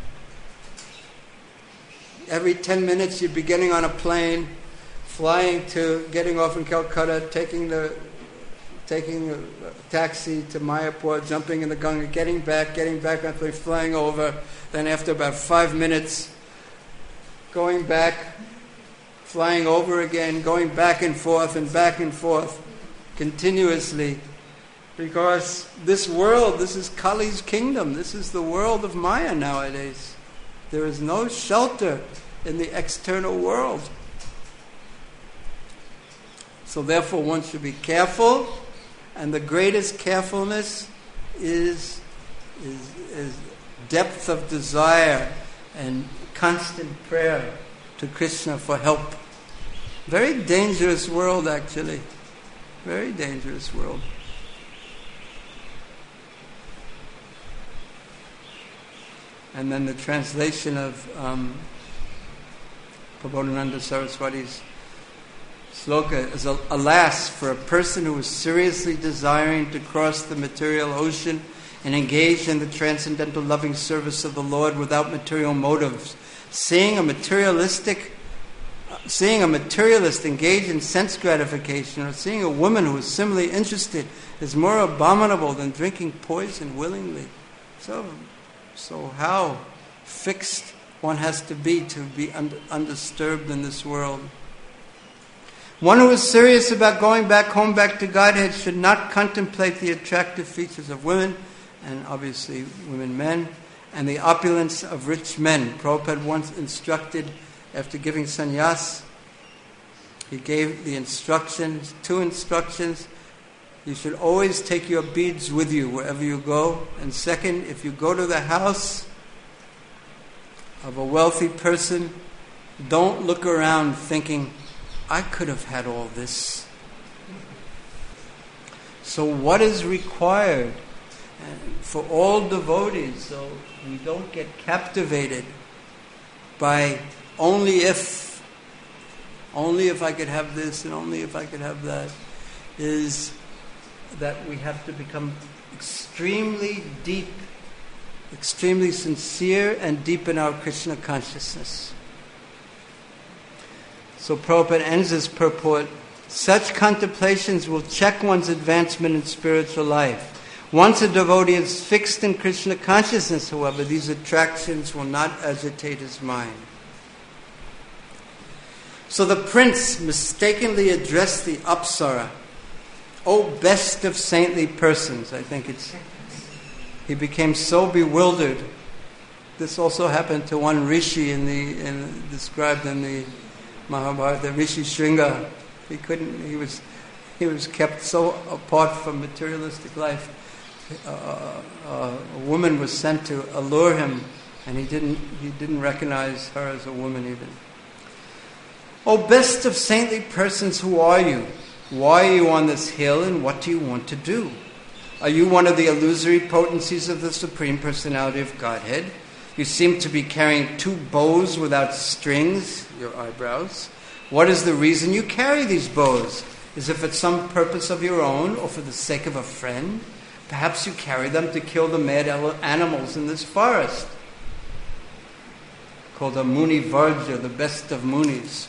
every ten minutes you'd be getting on a plane, flying to, getting off in Calcutta, taking the taking a taxi to Mayapur, jumping in the Ganga, getting back, getting back, after flying over, then after about five minutes, going back, flying over again, going back and forth and back and forth continuously. Because this world, this is Kali's kingdom. This is the world of Maya nowadays. There is no shelter in the external world. So therefore one should be careful, and the greatest carefulness is, is, is depth of desire and constant prayer to Krishna for help. Very dangerous world, actually. Very dangerous world. And then the translation of um, Prabodhananda Saraswati's sloka is, alas, for a person who is seriously desiring to cross the material ocean and engage in the transcendental loving service of the Lord without material motives, seeing a materialistic, seeing a materialist engage in sense gratification, or seeing a woman who is similarly interested, is more abominable than drinking poison willingly. So. So how fixed one has to be to be un- undisturbed in this world. One who is serious about going back home, back to Godhead, should not contemplate the attractive features of women, and obviously women, men, and the opulence of rich men. Prabhupada once instructed, after giving sannyas, he gave the instructions, two instructions. You should always take your beads with you wherever you go. And second, if you go to the house of a wealthy person, don't look around thinking, I could have had all this. So what is required for all devotees, so we don't get captivated by only if, only if I could have this and only if I could have that, is that we have to become extremely deep, extremely sincere and deep in our Krishna consciousness. So Prabhupada ends his purport, such contemplations will check one's advancement in spiritual life. Once a devotee is fixed in Krishna consciousness, however, these attractions will not agitate his mind. So the prince mistakenly addressed the Apsara, O best of saintly persons. I think it's, he became so bewildered. This also happened to one rishi in the, in, described in the Mahabharata, Rishi Shringa. He couldn't, he was, he was kept so apart from materialistic life. Uh, uh, a woman was sent to allure him, and he didn't, he didn't recognize her as a woman even. O best of saintly persons, who are you? Why are you on this hill, and what do you want to do? Are you one of the illusory potencies of the Supreme Personality of Godhead? You seem to be carrying two bows without strings, your eyebrows. What is the reason you carry these bows? Is it for some purpose of your own, or for the sake of a friend? Perhaps you carry them to kill the mad animals in this forest. Called a Muni Varja, the best of Munis.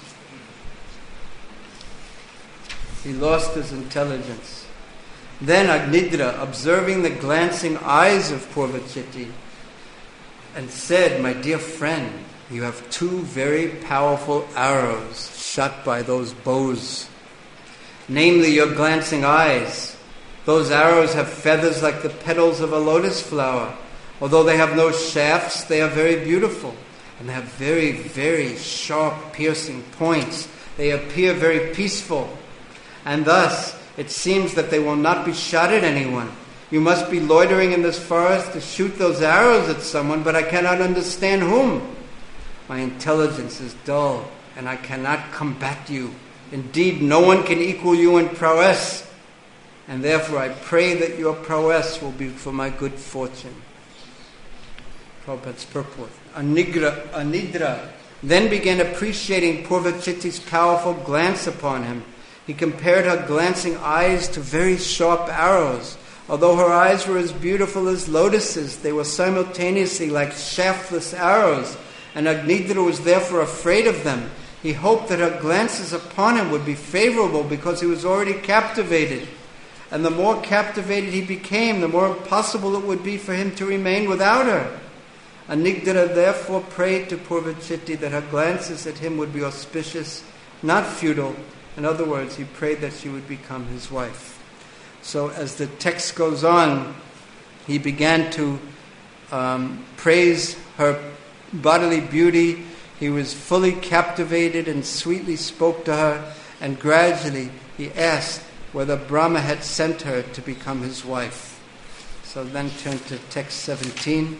He lost his intelligence. Then Agnidra, observing the glancing eyes of Purvachiti, and said, my dear friend, you have two very powerful arrows shot by those bows. namely your glancing eyes. Those arrows have feathers like the petals of a lotus flower. Although they have no shafts, they are very beautiful, and they have very, very sharp, piercing points. They appear very peaceful, and thus it seems that they will not be shot at anyone. You must be loitering in this forest to shoot those arrows at someone, but I cannot understand whom. My intelligence is dull, and I cannot combat you. Indeed, no one can equal you in prowess, and therefore I pray that your prowess will be for my good fortune. Prabhupada's purport. Anigra, Anidra then began appreciating Purvachitti's powerful glance upon him. He compared her glancing eyes to very sharp arrows. Although her eyes were as beautiful as lotuses, they were simultaneously like shaftless arrows, and Agnidra was therefore afraid of them. He hoped that her glances upon him would be favorable because he was already captivated. And the more captivated he became, the more impossible it would be for him to remain without her. Anigdara therefore prayed to Purvachitti that her glances at him would be auspicious, not futile. In other words, he prayed that she would become his wife. So as the text goes on, he began to um, praise her bodily beauty. He was fully captivated and sweetly spoke to her, and gradually he asked whether Brahma had sent her to become his wife. So then turn to text seventeen.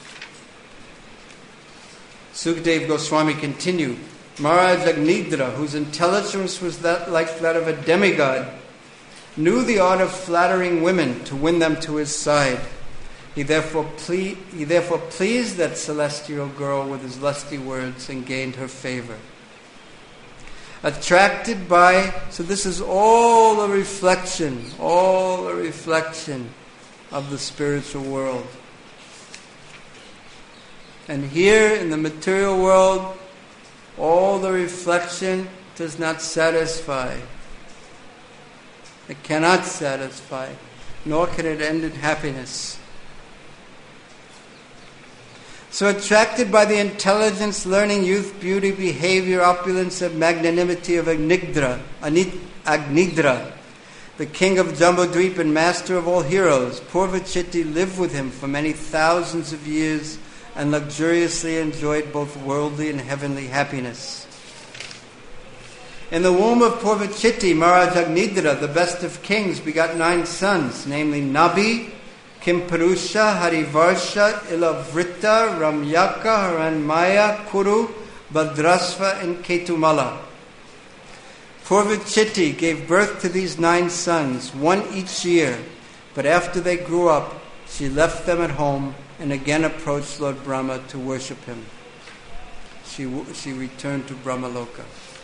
Sukadeva Goswami continued, Maharaj Agnidra, whose intelligence was that like that of a demigod, knew the art of flattering women to win them to his side. He therefore, ple- he therefore pleased that celestial girl with his lusty words and gained her favor. Attracted by, so this is all a reflection, all a reflection of the spiritual world. And here in the material world, all the reflection does not satisfy. It cannot satisfy, nor can it end in happiness. So attracted by the intelligence, learning, youth, beauty, behavior, opulence, and magnanimity of Agnidra, Agnidra, the king of Jambudvip and master of all heroes, Purvachitti lived with him for many thousands of years and luxuriously enjoyed both worldly and heavenly happiness. In the womb of Purvachitti, Maharaj Agnidra, the best of kings, begot nine sons, namely Nabi, Kimpurusha, Harivarsha, Ilavrita, Ramyaka, Haranmaya, Kuru, Bhadrasva, and Ketumala. Purvachitti gave birth to these nine sons, one each year, but after they grew up, she left them at home and again approached Lord Brahma to worship him. She she returned to Brahmaloka.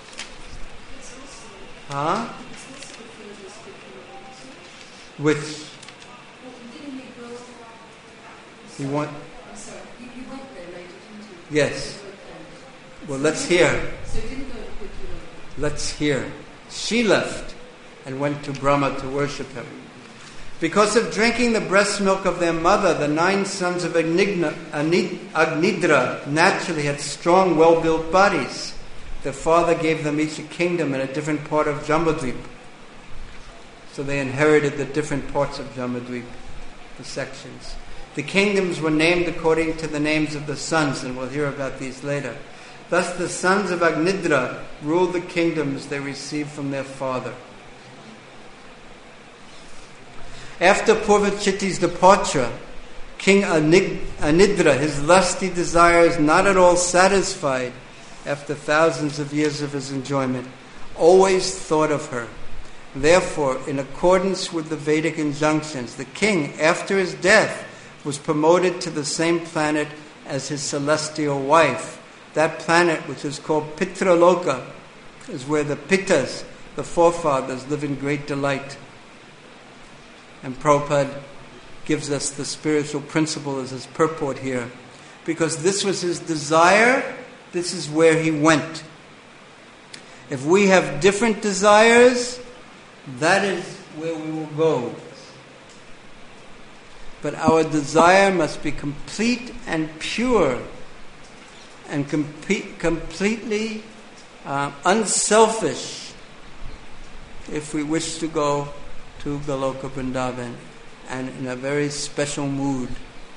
Huh? Which? You want? I'm sorry, you, you went there later, didn't you? Yes. Well, let's hear. So you didn't go to Kutulo. Let's hear. She left and went to Brahma to worship him. Because of drinking the breast milk of their mother, the nine sons of Agnidra naturally had strong, well-built bodies. Their father gave them each a kingdom in a different part of Jambudvip. So they inherited the different parts of Jambudvip, the sections. The kingdoms were named according to the names of the sons, and we'll hear about these later. Thus the sons of Agnidra ruled the kingdoms they received from their father. After Purvachitti's departure, King Anidra, his lusty desires not at all satisfied after thousands of years of his enjoyment, always thought of her. Therefore, in accordance with the Vedic injunctions, the king, after his death, was promoted to the same planet as his celestial wife. That planet, which is called Pitraloka, is where the Pittas, the forefathers, live in great delight. And Prabhupada gives us the spiritual principle as his purport here. Because this was his desire, this is where he went. If we have different desires, that is where we will go. But our desire must be complete and pure and com- completely uh, unselfish. if we wish to go to Goloka Vrindavan, and in a very special mood.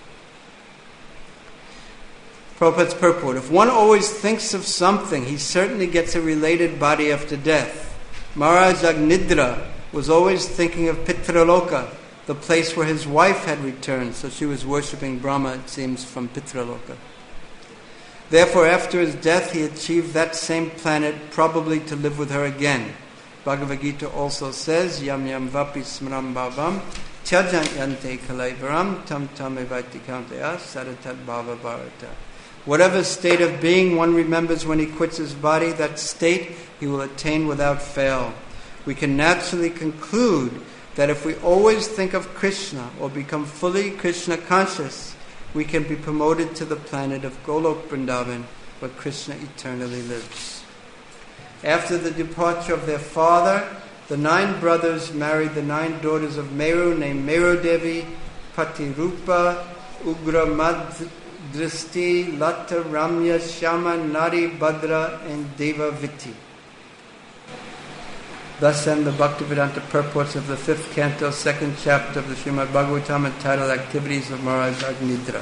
Prabhupada's purport: if one always thinks of something, he certainly gets a related body after death. Maharaj Agnidra was always thinking of Pitraloka, the place where his wife had returned, so she was worshipping Brahma, it seems, from Pitraloka. Therefore, after his death, he achieved that same planet, probably to live with her again. Bhagavad Gita also says, Yam yam vapi smram bhavam tyajan yante kalaivaram tam tam evaiti kaunteya saratat bhava bharata. Whatever state of being one remembers when he quits his body, that state he will attain without fail. We can naturally conclude that if we always think of Krishna or become fully Krishna conscious, we can be promoted to the planet of Golok Vrindavan, where Krishna eternally lives. After the departure of their father, the nine brothers married the nine daughters of Meru, named Meru Devi, Patirupa, Ugra Madristi, Lata, Ramya, Shama, Nari, Badra, and Devaviti. Thus end the Bhaktivedanta purports of the fifth canto, second chapter of the Srimad Bhagavatam, entitled Activities of Maharaj Agnidra.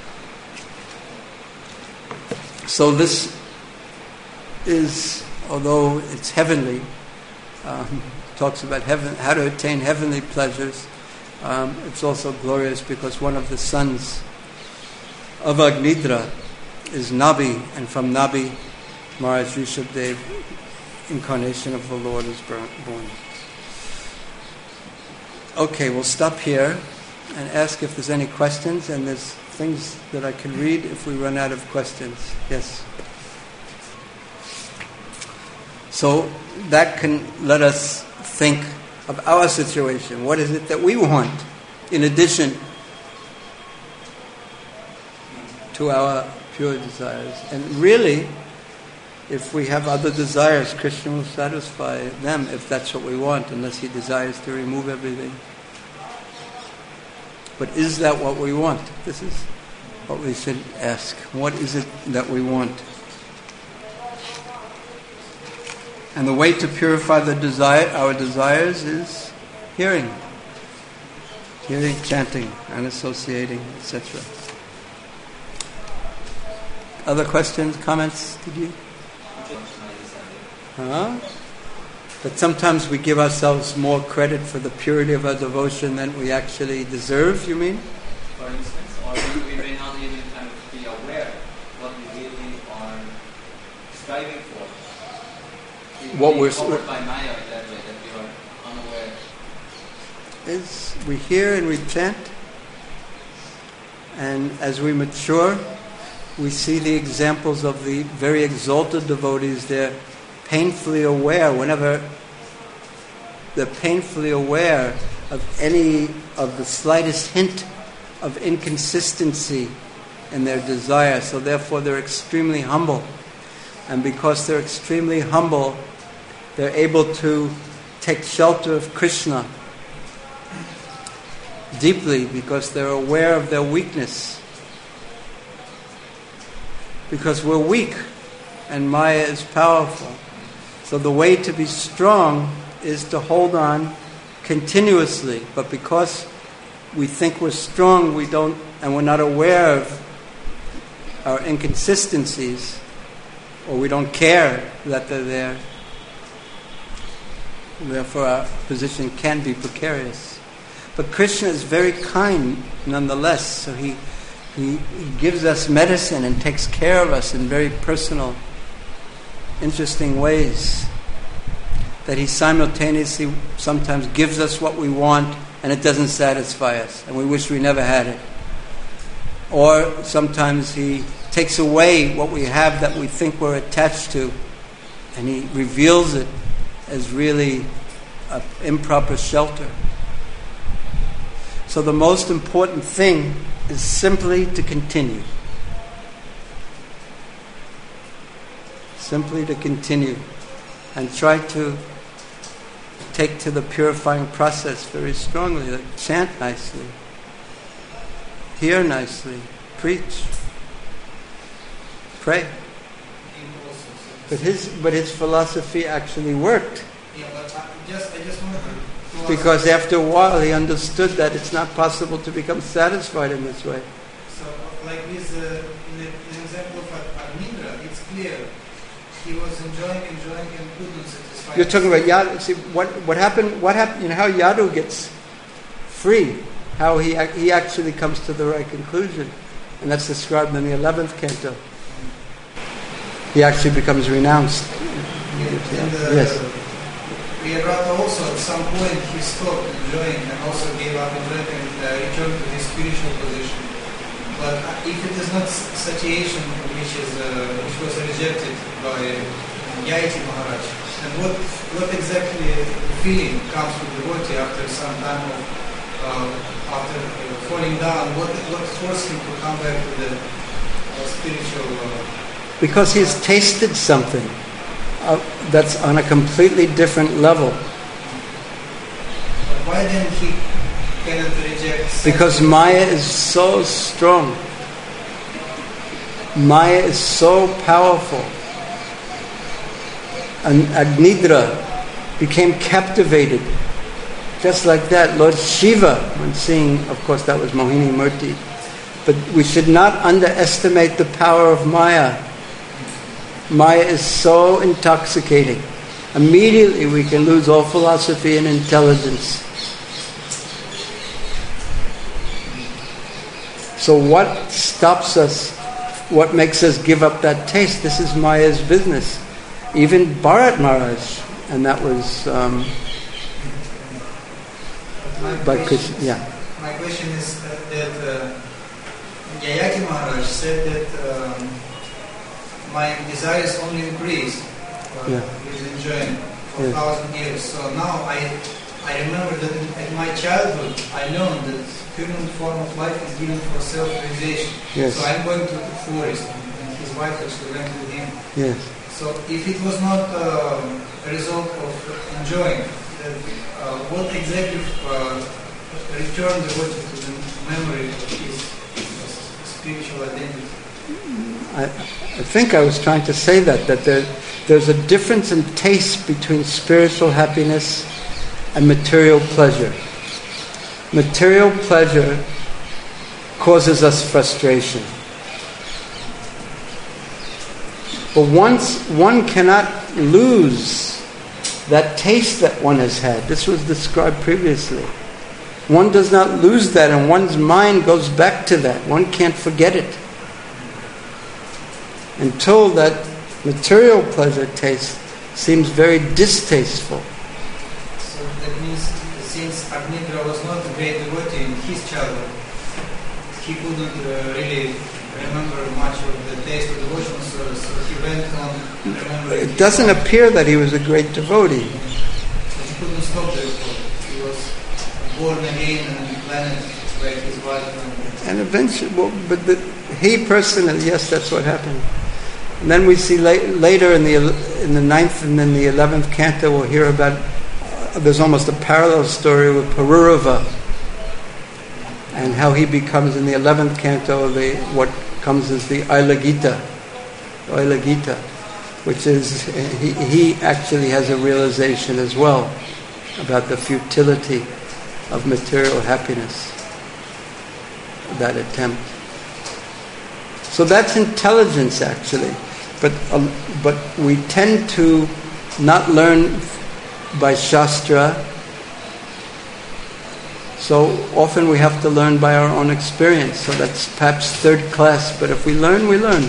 So this is, although it's heavenly, um, talks about heaven, how to attain heavenly pleasures, um, it's also glorious because one of the sons of Agnidra is Nabi, and from Nabi, Maharaj Rishabdev, incarnation of the Lord, is born. Okay, we'll stop here and ask if there's any questions, and there's things that I can read if we run out of questions. Yes? So that can let us think of our situation. What is it that we want in addition to our pure desires? And really, if we have other desires, Krishna will satisfy them if that's what we want, unless he desires to remove everything. But is that what we want? This is what we should ask. What is it that we want? And the way to purify the desire, our desires, is hearing. Hearing, chanting, and associating, et cetera. Other questions, comments? Did you? Huh? But sometimes we give ourselves more credit for the purity of our devotion than we actually deserve, you mean? For instance, or we, we may not even kind of be aware what we really are striving for. We What may we're be covered by Maya in that way, that we are unaware. Is we hear and we chant, and as we mature, we see the examples of the very exalted devotees. They're painfully aware, whenever they're painfully aware of any of the slightest hint of inconsistency in their desire. So therefore they're extremely humble. And because they're extremely humble, they're able to take shelter of Krishna deeply, because they're aware of their weakness. Because we're weak and Maya is powerful. So the way to be strong is to hold on continuously. But because we think we're strong, we don't, and we're not aware of our inconsistencies, or we don't care that they're there, therefore our position can be precarious. But Krishna is very kind nonetheless, so he, he, he gives us medicine and takes care of us in very personal, interesting ways, that he simultaneously sometimes gives us what we want and it doesn't satisfy us and we wish we never had it. Or sometimes he takes away what we have that we think we're attached to and he reveals it as really an improper shelter. So the most important thing is simply to continue. Simply to continue and try to take to the purifying process very strongly. Like chant nicely, hear nicely, preach, pray. But his but his philosophy actually worked. Yeah, but Just, I just wanted to ask. Because after a while he understood that it's not possible to become satisfied in this way. So, like with uh, in the, in the example of Agnidra, it's clear he was enjoying, enjoying, and couldn't satisfy. You're talking about Yadu. See what what happened? What happened? You know how Yadu gets free, how he ac- he actually comes to the right conclusion, and that's described in the eleventh canto. He actually becomes renounced. Yeah, and, uh, Yes. Priyavrata also at some point he stopped enjoying and also gave up enjoying and uh, returned to his spiritual position. But uh, if it is not s- satiation which is uh, which was rejected by Yayati Maharaj, then what what exactly feeling comes to the devotee after some time of uh, after uh, falling down? What what forced him to come back to the uh, spiritual? Uh, Because he's tasted something uh, that's on a completely different level. But why then he cannot reject? such- Because Maya is so strong. Maya is so powerful. And Agnidra became captivated. Just like that, Lord Shiva, when seeing, of course that was Mohini Murti. But we should not underestimate the power of Maya. Maya is so intoxicating. Immediately we can lose all philosophy and intelligence. So what stops us? What makes us give up that taste? This is Maya's business. Even Bharat Maharaj, and that was um, My by question, Krishna. Yeah, my question is uh, that uh, Yayati Maharaj said that um, my desires only increase uh, Yeah. with enjoying for Yes. thousand years. So now I I remember that in, in my childhood I learned that human form of life is given for self-realization. Yes. So I'm going to the forest and, and his wife actually went with him. yes. So if it was not um, a result of enjoying, then uh, what exactly uh, returned the devotee to the memory of his uh, spiritual identity? I, I think I was trying to say that, that there, there's a difference in taste between spiritual happiness and material pleasure. Material pleasure causes us frustration. But once one cannot lose that taste that one has had, this was described previously. One does not lose that and one's mind goes back to that. One can't forget it. Until that material pleasure taste seems very distasteful. So that means since Agnidra was not a great devotee in his childhood, he couldn't uh, really remember much of the taste of devotion, so, so he went on remembering. It doesn't appear that he was a great devotee. But he couldn't stop the report. He was born again on the planet where his wife and And eventually, well, but the, he personally, yes, that's what happened. And then we see la- later in the in the ninth and then the eleventh canto, we'll hear about. Uh, there's almost a parallel story with Pururava, and how he becomes in the eleventh canto the what comes as the Aila Gita, Aila Gita, which is he he actually has a realization as well about the futility of material happiness, that attempt. So that's intelligence actually, but uh, but we tend to not learn by Shastra, so often we have to learn by our own experience, so that's perhaps third class, but if we learn, we learn.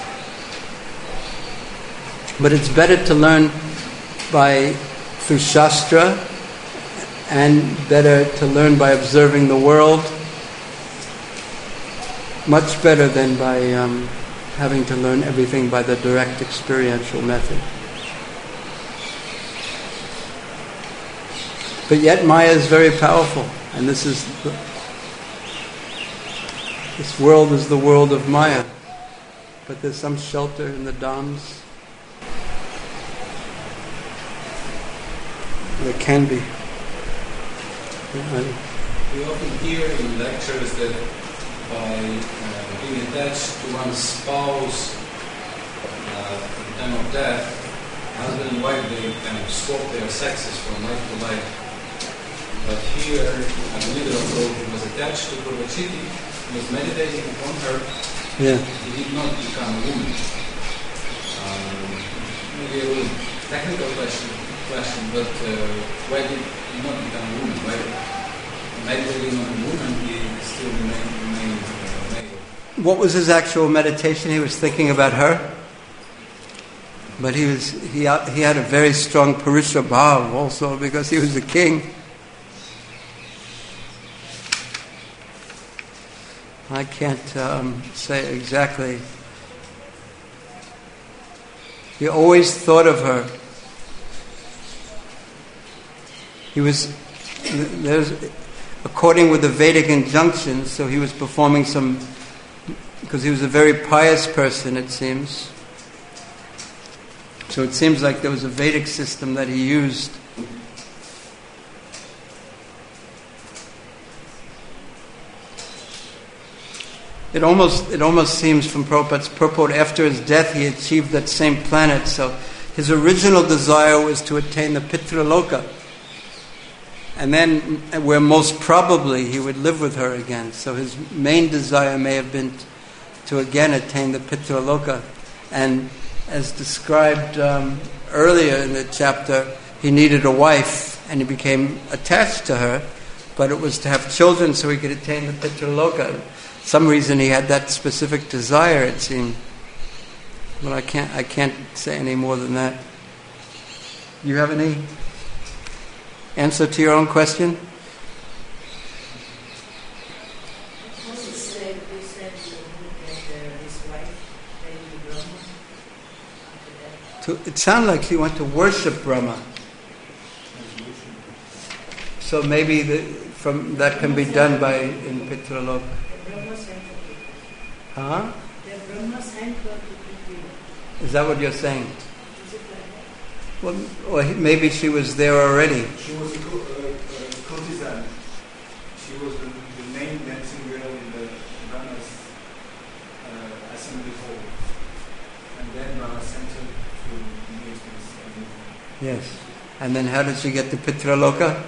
But it's better to learn by through Shastra, and better to learn by observing the world, much better than by um, having to learn everything by the direct experiential method. But yet Maya is very powerful, and this is the, this world is the world of Maya. But there's some shelter in the Dhams. There can be. We often hear in lectures that by uh, being attached to one's spouse uh, in time of death, husband and wife, they kind of swap their sexes from life to life. But here, Agnidra Prabhu was attached to Purvachiti, he was meditating upon her. Yeah. He did not become a woman. Um, maybe a little technical question, question but uh, why did he not become a woman? Why, meditating on a woman, he still remained, remained uh, male. What was his actual meditation? He was thinking about her, but he was he he had a very strong Purusha Bhav also because he was a king. I can't um, say exactly. He always thought of her. He was there's according with the Vedic injunctions, so he was performing some, because he was a very pious person, it seems. So it seems like there was a Vedic system that he used. It almost it almost seems from Prabhupada's purport, after his death he achieved that same planet. So his original desire was to attain the Pitra Loka. And then where most probably he would live with her again. So his main desire may have been to again attain the Pitra Loka. And as described um, earlier in the chapter, he needed a wife and he became attached to her, but it was to have children so he could attain the Pitra Loka. Some reason he had that specific desire, it seemed. But I can't I can't say any more than that. You have any answer to your own question? Was it said, you said that his wife, Lady Brahma, after that? To, it sounded like he went to worship Brahma. So maybe the, from that can be done by in Pitra Loka. The Brahma sent her to Huh? The Brahma sent her to Prithvi. Is that what you're saying? Is it like that? Well, or he- maybe she was there already. She was a co- uh, uh, courtesan. She was the, the main dancing girl in the Brahma's uh, assembly hall. And then Brahma sent her to engagements. Yes. And then how did she get to Pitra Loka?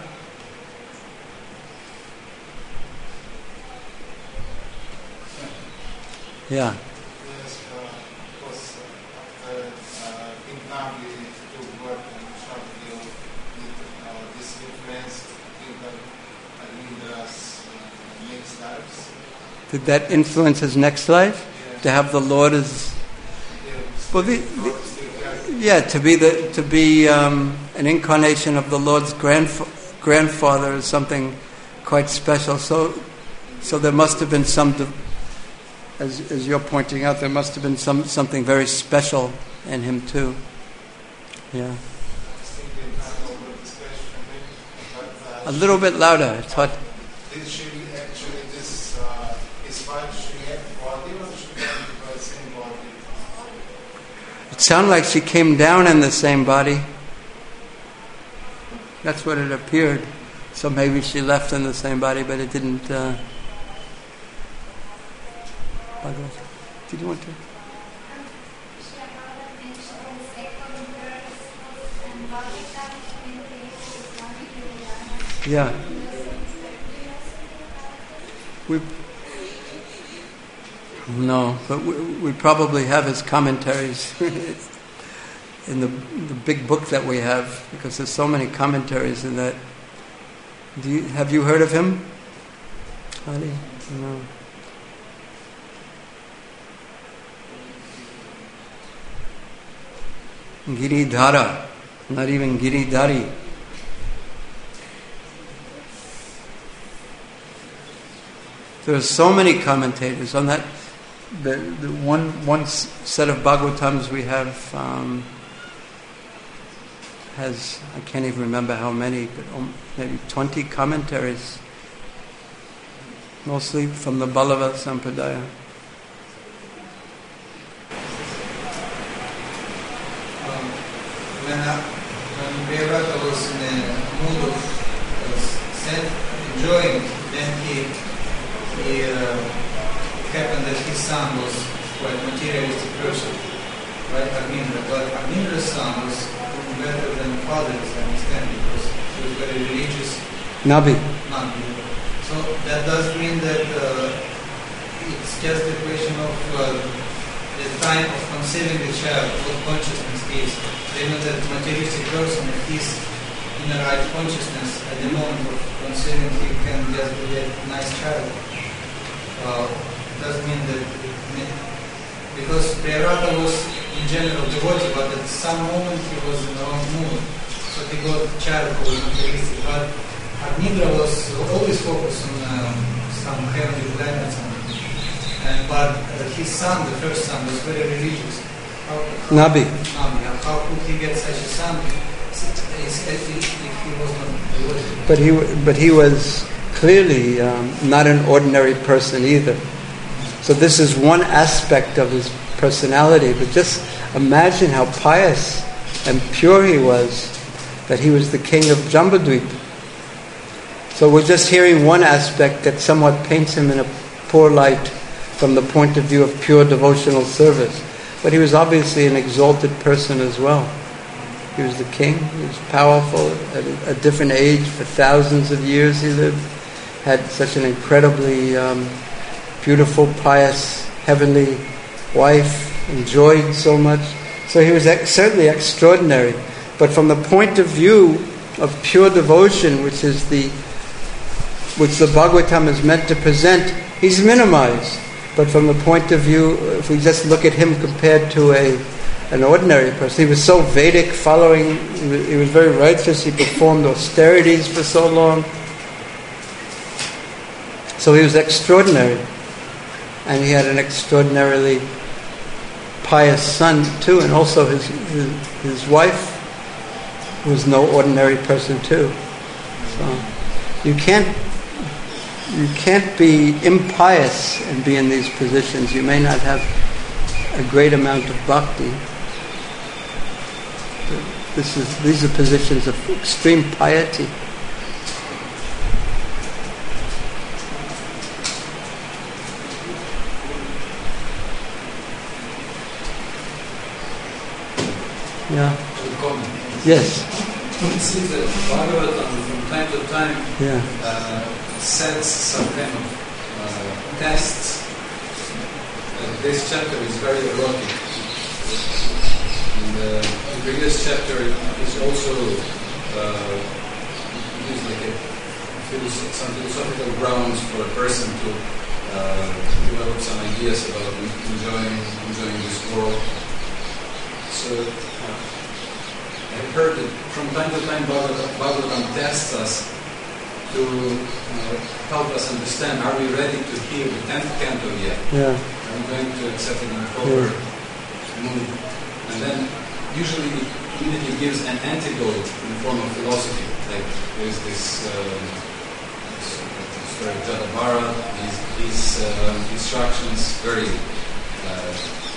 Yeah. Yes, uh, because uh, after uh, in Nagli to work in Shabdil, uh, this influenced even Agnidras uh, next lives. Did that influence his next life? Yeah. To have the Lord as Yeah, well, the, still the, carry- yeah, to be the to be um, an incarnation of the Lord's grandf- grandfather is something quite special. So, so there must have been some. De- As, as you're pointing out, there must have been some something very special in him too. Yeah. I was thinking kind of over this question, but uh, A little bit louder. It's hard. did she actually this uh, his wife? She had body, or she came by the same body? It sounded like she came down in the same body. That's what it appeared. So maybe she left in the same body, but it didn't. Uh, Bhagavad, did you want to? Yeah. We no, but we, we probably have his commentaries in the the big book that we have, because there's so many commentaries in that. Do you, have you heard of him? Honey? No. Giridhara, not even Giridhari. There are so many commentators on that. The, the one one set of Bhagavatams we have um, has, I can't even remember how many, but um, maybe twenty commentaries, mostly from the Ballava Sampradaya. When, uh, when Devrata was in a mood of uh, self-enjoying, then he, he uh, it happened that his son was quite materialistic person. right? Arnindra. But Arnindra's son was better than the father, as I understand, because he was very religious. Nabi. Nabi. So that does mean that uh, it's just a question of uh, the time of conceiving the child, what consciousness is. They know that materialistic person, if he's in the right consciousness at the moment of conceiving, he can just be a nice child. Uh, doesn't mean that, because Priyarata was in general devotee, but at some moment he was in the wrong mood. So he got a child who was materialistic. But Arnindra was always focused on um, some heavenly planets. And, but uh, his son, the first son, was very religious. How, how, Nabi. Nabi. How could he get such a son if he was not devotee? But he, but he was clearly um, not an ordinary person either. So this is one aspect of his personality. But just imagine how pious and pure he was, that he was the king of Jambudvip. So we're just hearing one aspect that somewhat paints him in a poor light from the point of view of pure devotional service. But he was obviously an exalted person as well. He was the king, he was powerful, at a, a different age, for thousands of years he lived, had such an incredibly um, beautiful, pious, heavenly wife, enjoyed so much. So he was ex- certainly extraordinary. But from the point of view of pure devotion, which is the which the Bhagavatam is meant to present, he's minimized. But from the point of view, if we just look at him compared to a an ordinary person, he was so Vedic, following, he was, he was very righteous, he performed austerities for so long. So he was extraordinary. And he had an extraordinarily pious son too, and also his, his, his wife was no ordinary person too. So you can't You can't be impious and be in these positions. You may not have a great amount of bhakti. This is these are positions of extreme piety. Yeah. Yes. It seems that Bhagavatam from time to time yeah. uh, sets some kind of uh, tests. Uh, this chapter is very erotic. And uh, the previous chapter is also uh, gives like a, philosoph- some philosophical grounds for a person to uh, develop some ideas about enjoying enjoying this world. So uh, I've heard that from time to time Bhagavatam, Bhagavatam tests us to uh, help us understand, are we ready to hear the tenth canto yet? Yeah. Are we going to accept it in a proper yeah. mood? And then usually it immediately gives an antidote in the form of philosophy. Like there's this, uh, this story of Jadabhara, these, these uh, instructions, very uh,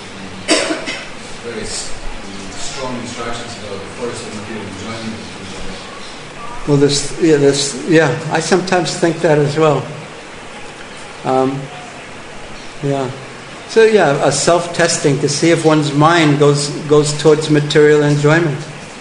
very strong instructions about the force of material enjoyment. Well, this, yeah, this, yeah. I sometimes think that as well. Um, yeah. So, yeah, a self-testing to see if one's mind goes goes towards material enjoyment.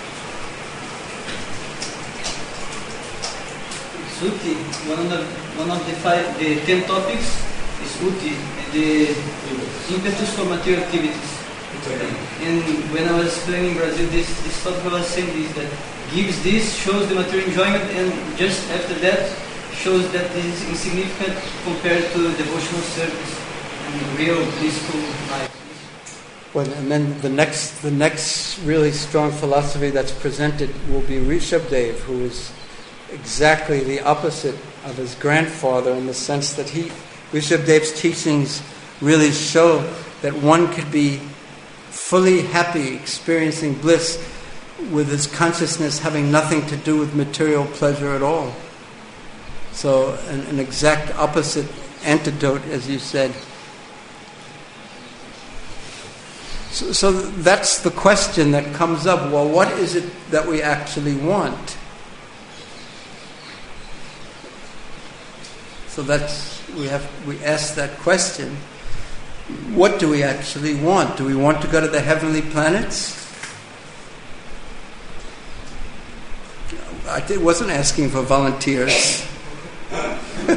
Uti, one of the one of the five, the ten topics is Uti, the impetus for material activities. And when I was playing in Brazil, this this topic I was saying this that. Gives this, shows the material enjoyment, and just after that shows that this is insignificant compared to devotional service and real blissful life. Well, and then the next, the next really strong philosophy that's presented will be Rishabdev, who is exactly the opposite of his grandfather in the sense that he, Rishabdev's teachings really show that one could be fully happy, experiencing bliss, with his consciousness having nothing to do with material pleasure at all. So an, an exact opposite antidote, as you said. So, so that's the question that comes up. Well, what is it that we actually want? So that's we have we ask that question. what do we actually want? Do we want to go to the heavenly planets? I wasn't asking for volunteers. I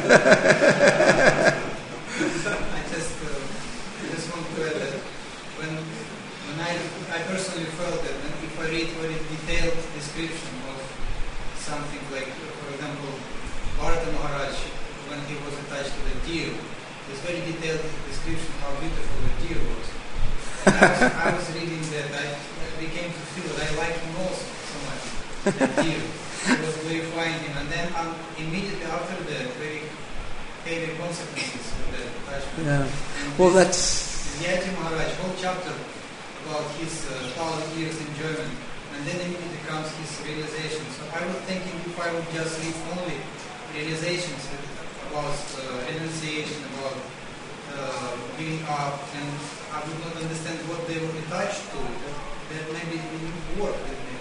just, uh, I just want to add that when, when I, I personally felt that when, if I read very detailed description of something like, for example, Bharata Maharaj, when he was attached to the deer, there's very detailed description how beautiful the deer was. And I was, I was reading that, I, I became to feel that I like him also so much, the deer. I was glorifying him, and then um, immediately after the very heavy consequences of the attachment. Yeah. And Well, this- that's Yati Maharaj, whole chapter about his uh, thousand years enjoyment, and then immediately comes his realization. So I was thinking if I would just read only realizations about uh, renunciation, about uh, giving up, and I would not understand what they were attached to, that, that maybe it wouldn't work with nature.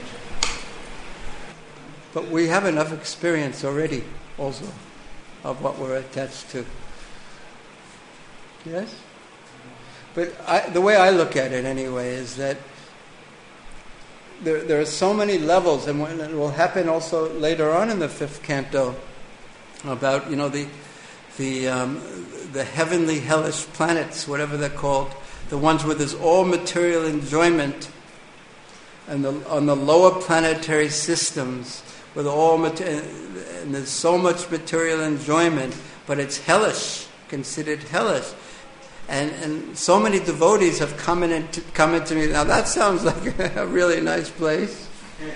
But we have enough experience already, also, of what we're attached to. Yes? But I, the way I look at it, anyway, is that there, there are so many levels, and when it will happen also later on in the fifth canto, about, you know, the the um, the heavenly hellish planets, whatever they're called, the ones where there's all material enjoyment, and the, on the lower planetary systems, with all mater- and there's so much material enjoyment, but it's hellish, considered hellish. And and so many devotees have come in and t- come into me. Now that sounds like a really nice place.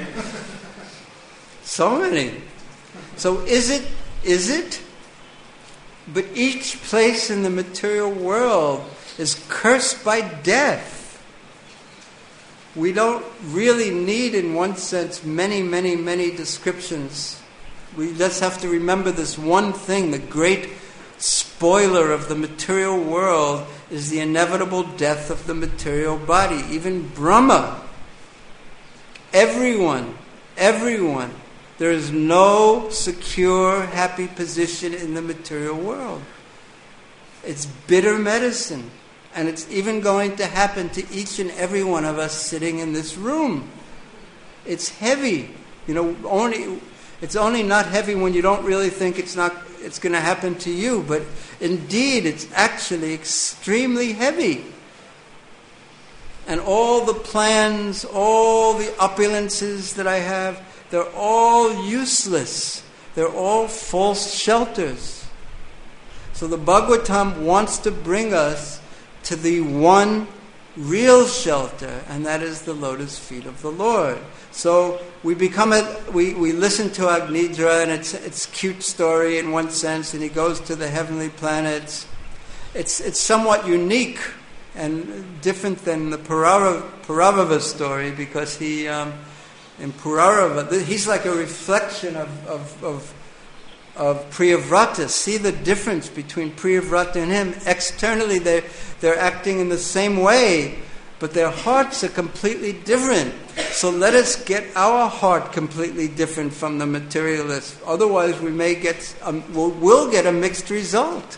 So many. So is it? Is it? But each place in the material world is cursed by death. We don't really need, in one sense, many, many, many descriptions. We just have to remember this one thing. The great spoiler of the material world is the inevitable death of the material body. Even Brahma, everyone, everyone, there is no secure, happy position in the material world. It's bitter medicine. And it's even going to happen to each and every one of us sitting in this room. It's heavy. You know, only it's only not heavy when you don't really think it's not it's going to happen to you, but indeed it's actually extremely heavy. And all the plans, all the opulences that I have, they're all useless. They're all false shelters. So the Bhagavatam wants to bring us to the one real shelter, and that is the lotus feet of the Lord. So we become a, we, we listen to Agnidra, and it's it's a cute story in one sense, and he goes to the heavenly planets. It's it's somewhat unique and different than the Purava, Purava story, because he um, in Purava he's like a reflection of of, of of Priyavrata. See the difference between Priyavrata and him. Externally, they're, they're acting in the same way, but their hearts are completely different. So let us get our heart completely different from the materialist. Otherwise, we may get, um, we'll, we'll get a mixed result.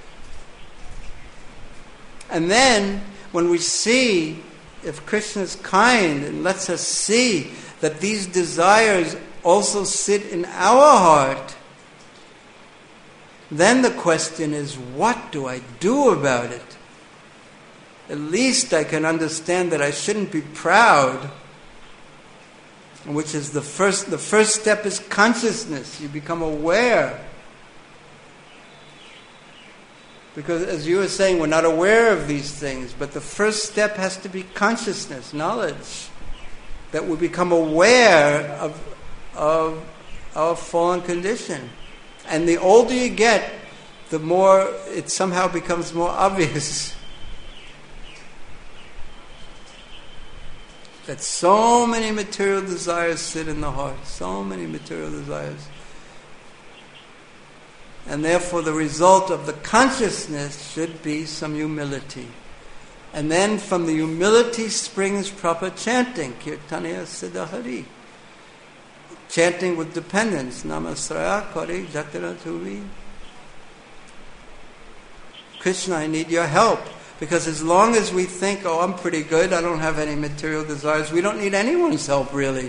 And then, when we see, if Krishna is kind and lets us see that these desires also sit in our heart, then the question is, what do I do about it? At least I can understand that I shouldn't be proud, which is the first, the first step is consciousness. You become aware. Because as you were saying, we're not aware of these things, but the first step has to be consciousness, knowledge. That we become aware of, of our fallen condition. And the older you get, the more it somehow becomes more obvious that so many material desires sit in the heart, so many material desires. And therefore the result of the consciousness should be some humility. And then from the humility springs proper chanting, Kirtaniya Siddhahari. Chanting with dependence, Namasraya Kari Jatara Tuvi. Krishna, I need your help. Because as long as we think, oh, I'm pretty good, I don't have any material desires, we don't need anyone's help, really.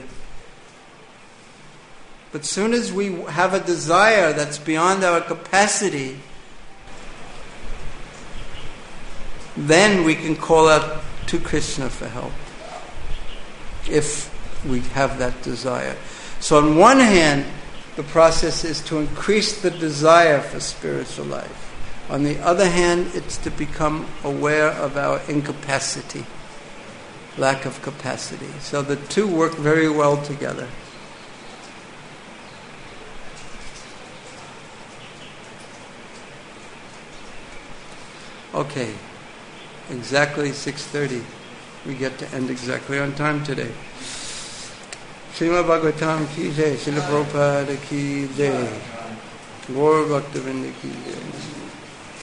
But soon as we have a desire that's beyond our capacity, then we can call out to Krishna for help, if we have that desire. So on one hand, the process is to increase the desire for spiritual life. On the other hand, it's to become aware of our incapacity, lack of capacity. So the two work very well together. Okay, exactly six thirty. We get to end exactly on time today. Srimad Bhagavatam ki jai, Srila Prabhupada ki jai, Gaur Bhaktivinoda ki jai.